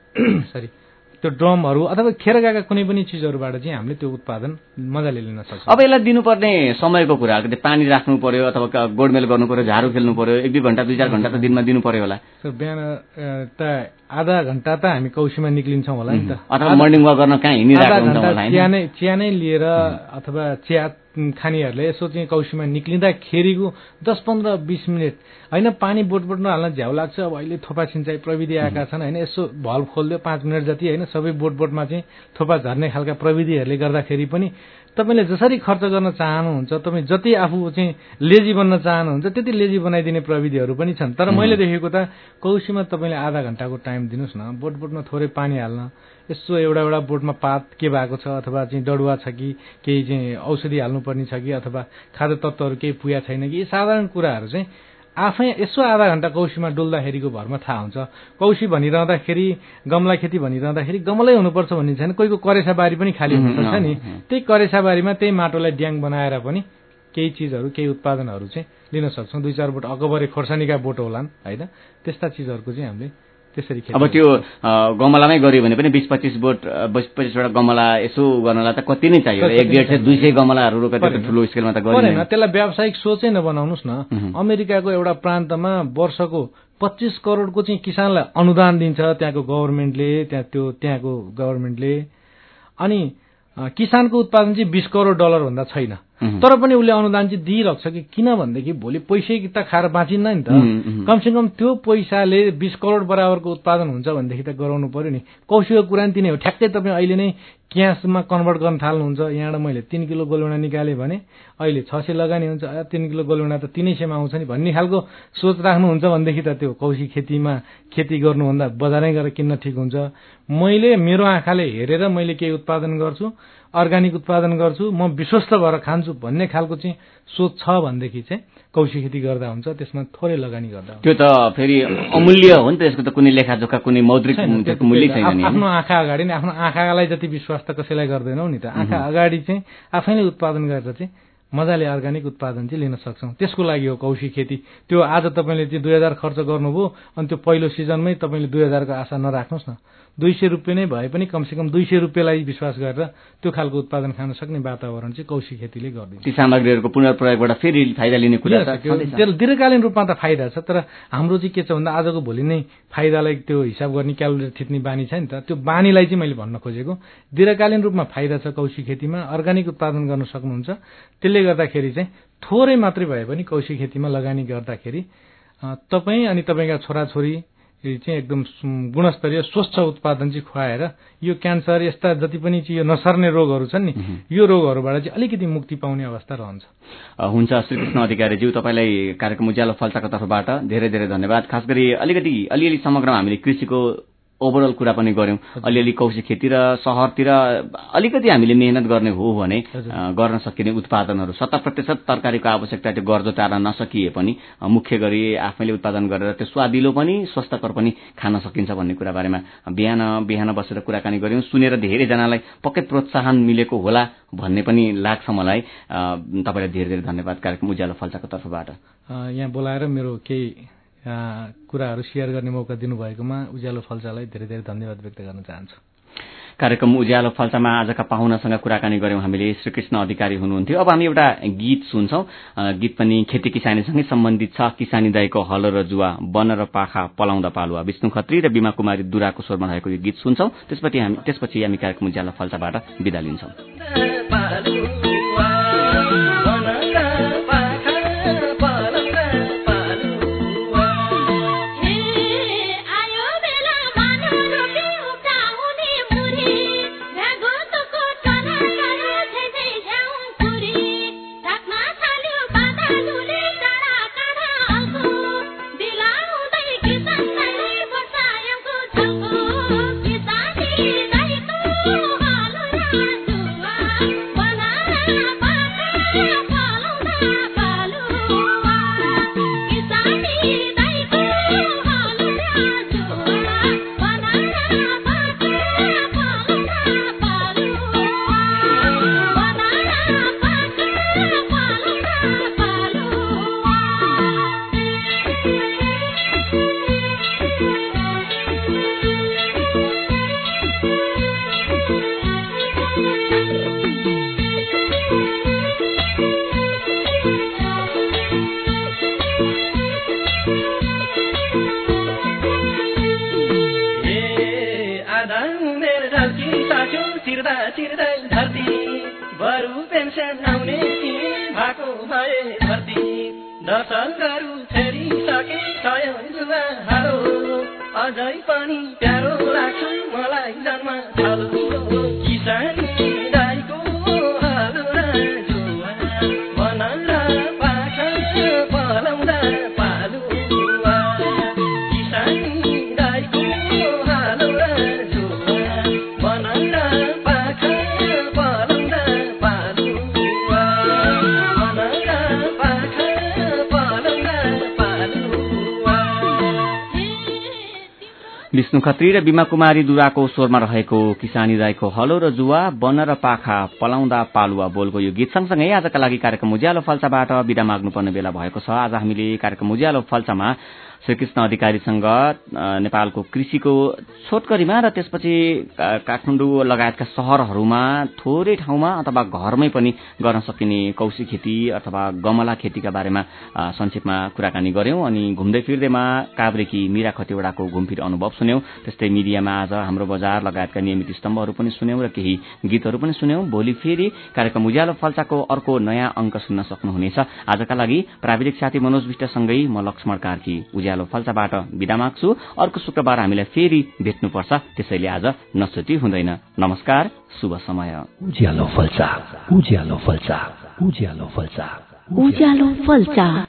R: सरी त्यो ड्रमहरू अथवा खेर गएका कुनै पनि चिजहरूबाट चाहिँ हामीले त्यो उत्पादन मजाले लिन सक्छौँ।
F: अब यसलाई दिनुपर्ने समयको कुरा, पानी राख्नु पर्यो अथवा गोडमेल गर्नु पर्यो, झाडु खेल्नु पर्यो, एक दुई घन्टा दुई चार घन्टा त दिनमा दिनु पर्यो होला।
R: बिहान त आधा घन्टा त हामी कौशीमा निक्लिन्छौँ होला नि त,
F: अथवा मर्निङ वाक गर्न कहाँ हिँडिरहेको हुन्छ होला हैन।
R: चिया नै चिया नै लिएर अथवा चिया खानेहरूले यसो चाहिँ कौशीमा निक्लिँदाखेरिको दस पन्ध्र बिस मिनट होइन, पानी बोटबोट नहाल्न झ्याउ लाग्छ। अब अहिले थोपा सिँचाइ प्रविधि आएका छन् होइन, यसो भल्भ खोलिदियो पाँच मिनट जति होइन, सबै बोटबोटमा चाहिँ थोपा झर्ने खालका प्रविधिहरूले गर्दाखेरि पनि तपाईँले जसरी खर्च गर्न चाहनुहुन्छ, तपाईँ जति आफू चाहिँ लेजी बन्न चाहनुहुन्छ त्यति लेजी बनाइदिने प्रविधिहरू पनि छन्। तर मैले देखेको त कौशीमा तपाईँले आधा घन्टाको टाइम दिनुहोस् न, बोटबोटमा थोरै पानी हाल्न, यसो एउटा एउटा बोटमा पात के भएको छ अथवा चाहिँ डडुवा छ कि केही चाहिँ औषधि हाल्नुपर्ने छ कि अथवा खाद्य तत्त्वहरू केही पुगेको छैन कि, यी साधारण कुराहरू चाहिँ आफै यसो आधा घन्टा कौशीमा डुल्दाखेरिको भरमा थाहा हुन्छ। कौशी भनिरहँदाखेरि गमला खेती भनिरहँदाखेरि गमलै हुनुपर्छ भन्ने छैन, कोहीको करेसा बारी पनि खाली हुनुपर्छ नि, त्यही करेसा बारीमा त्यही माटोलाई ड्याङ बनाएर पनि केही चिजहरू केही उत्पादनहरू चाहिँ लिन सक्छौँ। दुई चार बोट अकबरे खोर्सानीका बोट होलान् होइन, त्यस्ता चिजहरूको चाहिँ हामीले त्यसरी खेती।
F: अब त्यो गमलामै गऱ्यो भने पनि बिस पच्चिस बोट बिस पच्चिसवटा गमला यसो गर्नलाई त कति नै चाहियो, एक डेढ सय दुई सय गमलाहरू रोपेर ठुलो स्केलमा त
R: गरेन। त्यसलाई व्यावसायिक सोचै नबनाउनुहोस् न। अमेरिकाको एउटा प्रान्तमा वर्षको पच्चिस करोडको चाहिँ किसानलाई अनुदान दिन्छ त्यहाँको गभर्मेन्टले, त्यहाँ त्यो त्यहाँको गभर्मेन्टले, अनि किसानको उत्पादन चाहिँ बिस करोड डलर भन्दा छैन, तर पनि उसले अनुदान चाहिँ दिइरहेको छ कि किनभनेदेखि भोलि पैसै त खाएर बाँचिन्न नि त। कमसेकम त्यो पैसाले बिस करोड बराबरको उत्पादन हुन्छ भनेदेखि त गराउनु पर्यो नि। कौशीको कुरा नि तिनै हो, ठ्याक्कै तपाईँ अहिले नै क्यासमा कन्भर्ट गर्न थाल्नुहुन्छ। यहाँबाट मैले तिन किलो गोलभेडा निकालेँ भने अहिले छ सय लगानी हुन्छ, तिन किलो गोलभेडा त तिनै सयमा आउँछ नि भन्ने खालको सोच राख्नुहुन्छ भनेदेखि त त्यो कौशी खेतीमा खेती गर्नुभन्दा बजारै गएर किन्न ठिक हुन्छ। मैले मेरो आँखाले हेरेर मैले केही उत्पादन गर्छु, अर्ग्यानिक उत्पादन गर्छु, म विश्वस्त भएर खान्छु भन्ने खालको चाहिँ सोच छ भनेदेखि चाहिँ कौशी खेती गर्दा हुन्छ, त्यसमा थोरै लगानी गर्दा हुन्छ।
F: त्यो त फेरि अमूल्य हो नि त, यसको त कुनै लेखाजोखा कुनै मौद्रिक मूल्य छैन नि।
R: आफ्नो आँखा अगाडि नै आफ्नो आँखालाई जति विश्वास त कसैलाई गर्दैनौ नि त, आँखा अगाडि चाहिँ आफैले उत्पादन गरेर चाहिँ मजाले अर्ग्यानिक उत्पादन चाहिँ लिन सक्छौँ। त्यसको लागि हो कौशी खेती। त्यो आज तपाईँले चाहिँ दुई हजार खर्च गर्नुभयो अनि त्यो पहिलो सिजनमै तपाईँले दुई हजारको आशा नराख्नुहोस् न, दुई सय रुपियाँ नै भए पनि कमसेकम दुई सय रुपियाँलाई विश्वास गरेर त्यो खालको उत्पादन खान सक्ने वातावरण चाहिँ कौशी खेतीले गरिदिन्छ।
F: ती सामग्रीहरूको पुनर्प्रयोगबाट फेरि फाइदा लिने कुरा छ।
R: त्यो दीर्घकालीन रूपमा त फाइदा छ, तर हाम्रो चाहिँ के छ भन्दा आजको भोलि नै फाइदालाई त्यो हिसाब गर्ने क्यालकुलेटर थिच्ने बानी छ नि त, त्यो बानीलाई चाहिँ मैले भन्न खोजेको। दीर्घकालीन रूपमा फाइदा छ कौशी खेतीमा, अर्ग्यानिक उत्पादन गर्न सक्नुहुन्छ। त्यसले गर्दाखेरि चाहिँ थोरै मात्रै भए पनि कौशी खेतीमा लगानी गर्दाखेरि तपाईँ अनि तपाईँका छोराछोरी चाहिँ एकदम गुणस्तरीय स्वच्छ उत्पादन चाहिँ खुवाएर यो क्यान्सर यस्ता जति पनि चाहिँ यो नसर्ने रोगहरू छन् नि, यो रोगहरूबाट चाहिँ अलिकति मुक्ति पाउने अवस्था रहन्छ।
F: हुन्छ श्रीकृष्ण अधिकारीज्यू, तपाईँलाई कार्यक्रम उज्यालो फल्चाको तर्फबाट धेरै धेरै धन्यवाद। खास गरी अलिकति अलिअलि समग्रमा हामीले कृषिको ओभरअल कुरा पनि गर्यौं अलिअलि कौशी खेती र शहरतिर अलिकति हामीले मेहनत गर्ने हो भने गर्न सकिने उत्पादनहरू शत प्रतिशत तरकारीको आवश्यकता त्यो गर्दो टार्न नसकिए पनि मुख्य गरी आफैले उत्पादन गरेर त्यो स्वादिलो पनि स्वस्थकर पनि खान सकिन्छ भन्ने कुरा बारेमा बिहान बिहान बसेर कुराकानी गर्यौं सुनेर धेरैजनालाई पक्कै प्रोत्साहन मिलेको होला भन्ने पनि लाग्छ मलाई तपाईलाई धेरै धेरै धन्यवाद कार्यक्रम उज्यालो फल्चाको तर्फबाट
R: यहाँ बोलाएर मेरो केही कुराहरू शेयर गर्ने मौका दिनुभएकोमा उज्यालो फल्चालाई धेरै धेरै धन्यवाद व्यक्त गर्न चाहन्छु
F: कार्यक्रम उज्यालो फल्चामा आजका पाहुनासँग कुराकानी गर्यौं हामीले श्रीकृष्ण अधिकारी हुनुहुन्थ्यो अब हामी एउटा गीत सुन्छौं गीत पनि खेती किसानीसँगै सम्बन्धित छ किसानी दाइको हलो र जुवा वन र पाखा पलाउँदा पालुवा विष्णु खत्री र बिमा कुमारी दुराको स्वरमा रहेको यो गीत सुन्छौं त्यसपछि हामी त्यसपछि हामी कार्यक्रम उज्यालो फल्चाबाट बिदा लिन्छौं
K: अझै पनि प्यारो लाग्छ मलाई जन्म थालो किसानी दाइको हालो र जुवा वन र पाखा पलाउँदा पालुवा किसानी दाइको हालो र जुवा वन र पाखा पलाउँदा पालुवा वन र पाखा पलाउँदा पालुवा
F: विष्णु खत्री र बिमा कुमारी दुराको स्वरमा रहेको किसानी दाइको हलो र जुवा वन र पाखा पलाउँदा पालुवा बोलको यो गीत सँगसँगै आजका लागि कार्यक्रम उज्यालो फल्चाबाट बिदा माग्नुपर्ने बेला भएको छ। आज हामीले कार्यक्रम उज्यालो फल्चामा श्रीकृष्ण अधिकारीसँग नेपालको कृषिको छोटकरीमा र त्यसपछि काठमाडौँ लगायतका शहरहरूमा थोरै ठाउँमा अथवा घरमै पनि गर्न सकिने कौशी खेती अथवा गमला खेतीका बारेमा संक्षेपमा कुराकानी गर्यौं अनि घुम्दै फिर्दैमा काभ्रेकी मीरा खतिवड़ाको घुमफिर अनुभव सुन्यौं। त्यस्तै मिडियामा आज हाम्रो बजार लगायतका नियमित स्तम्भहरू पनि सुन्यौं र केही गीतहरू पनि सुन्यौं। भोलि फेरि कार्यक्रम उज्यालो फल्चाको अर्को नयाँ अंक सुन्न सक्नुहुनेछ। आजका लागि प्राविधिक साथी मनोज विष्टसँगै म लक्ष्मण कार्की उज्यालो फल्चाबाट बिदा माग्छु। अर्को शुक्रबार हामीलाई फेरि भेट्नुपर्छ, त्यसैले आज नछुटी हुँदैन। नमस्कार, शुभ समय।
B: उज्यालो फल्चा, उज्यालो फल्चा, उज्यालो फल्चा,
L: उज्यालो फल्चा।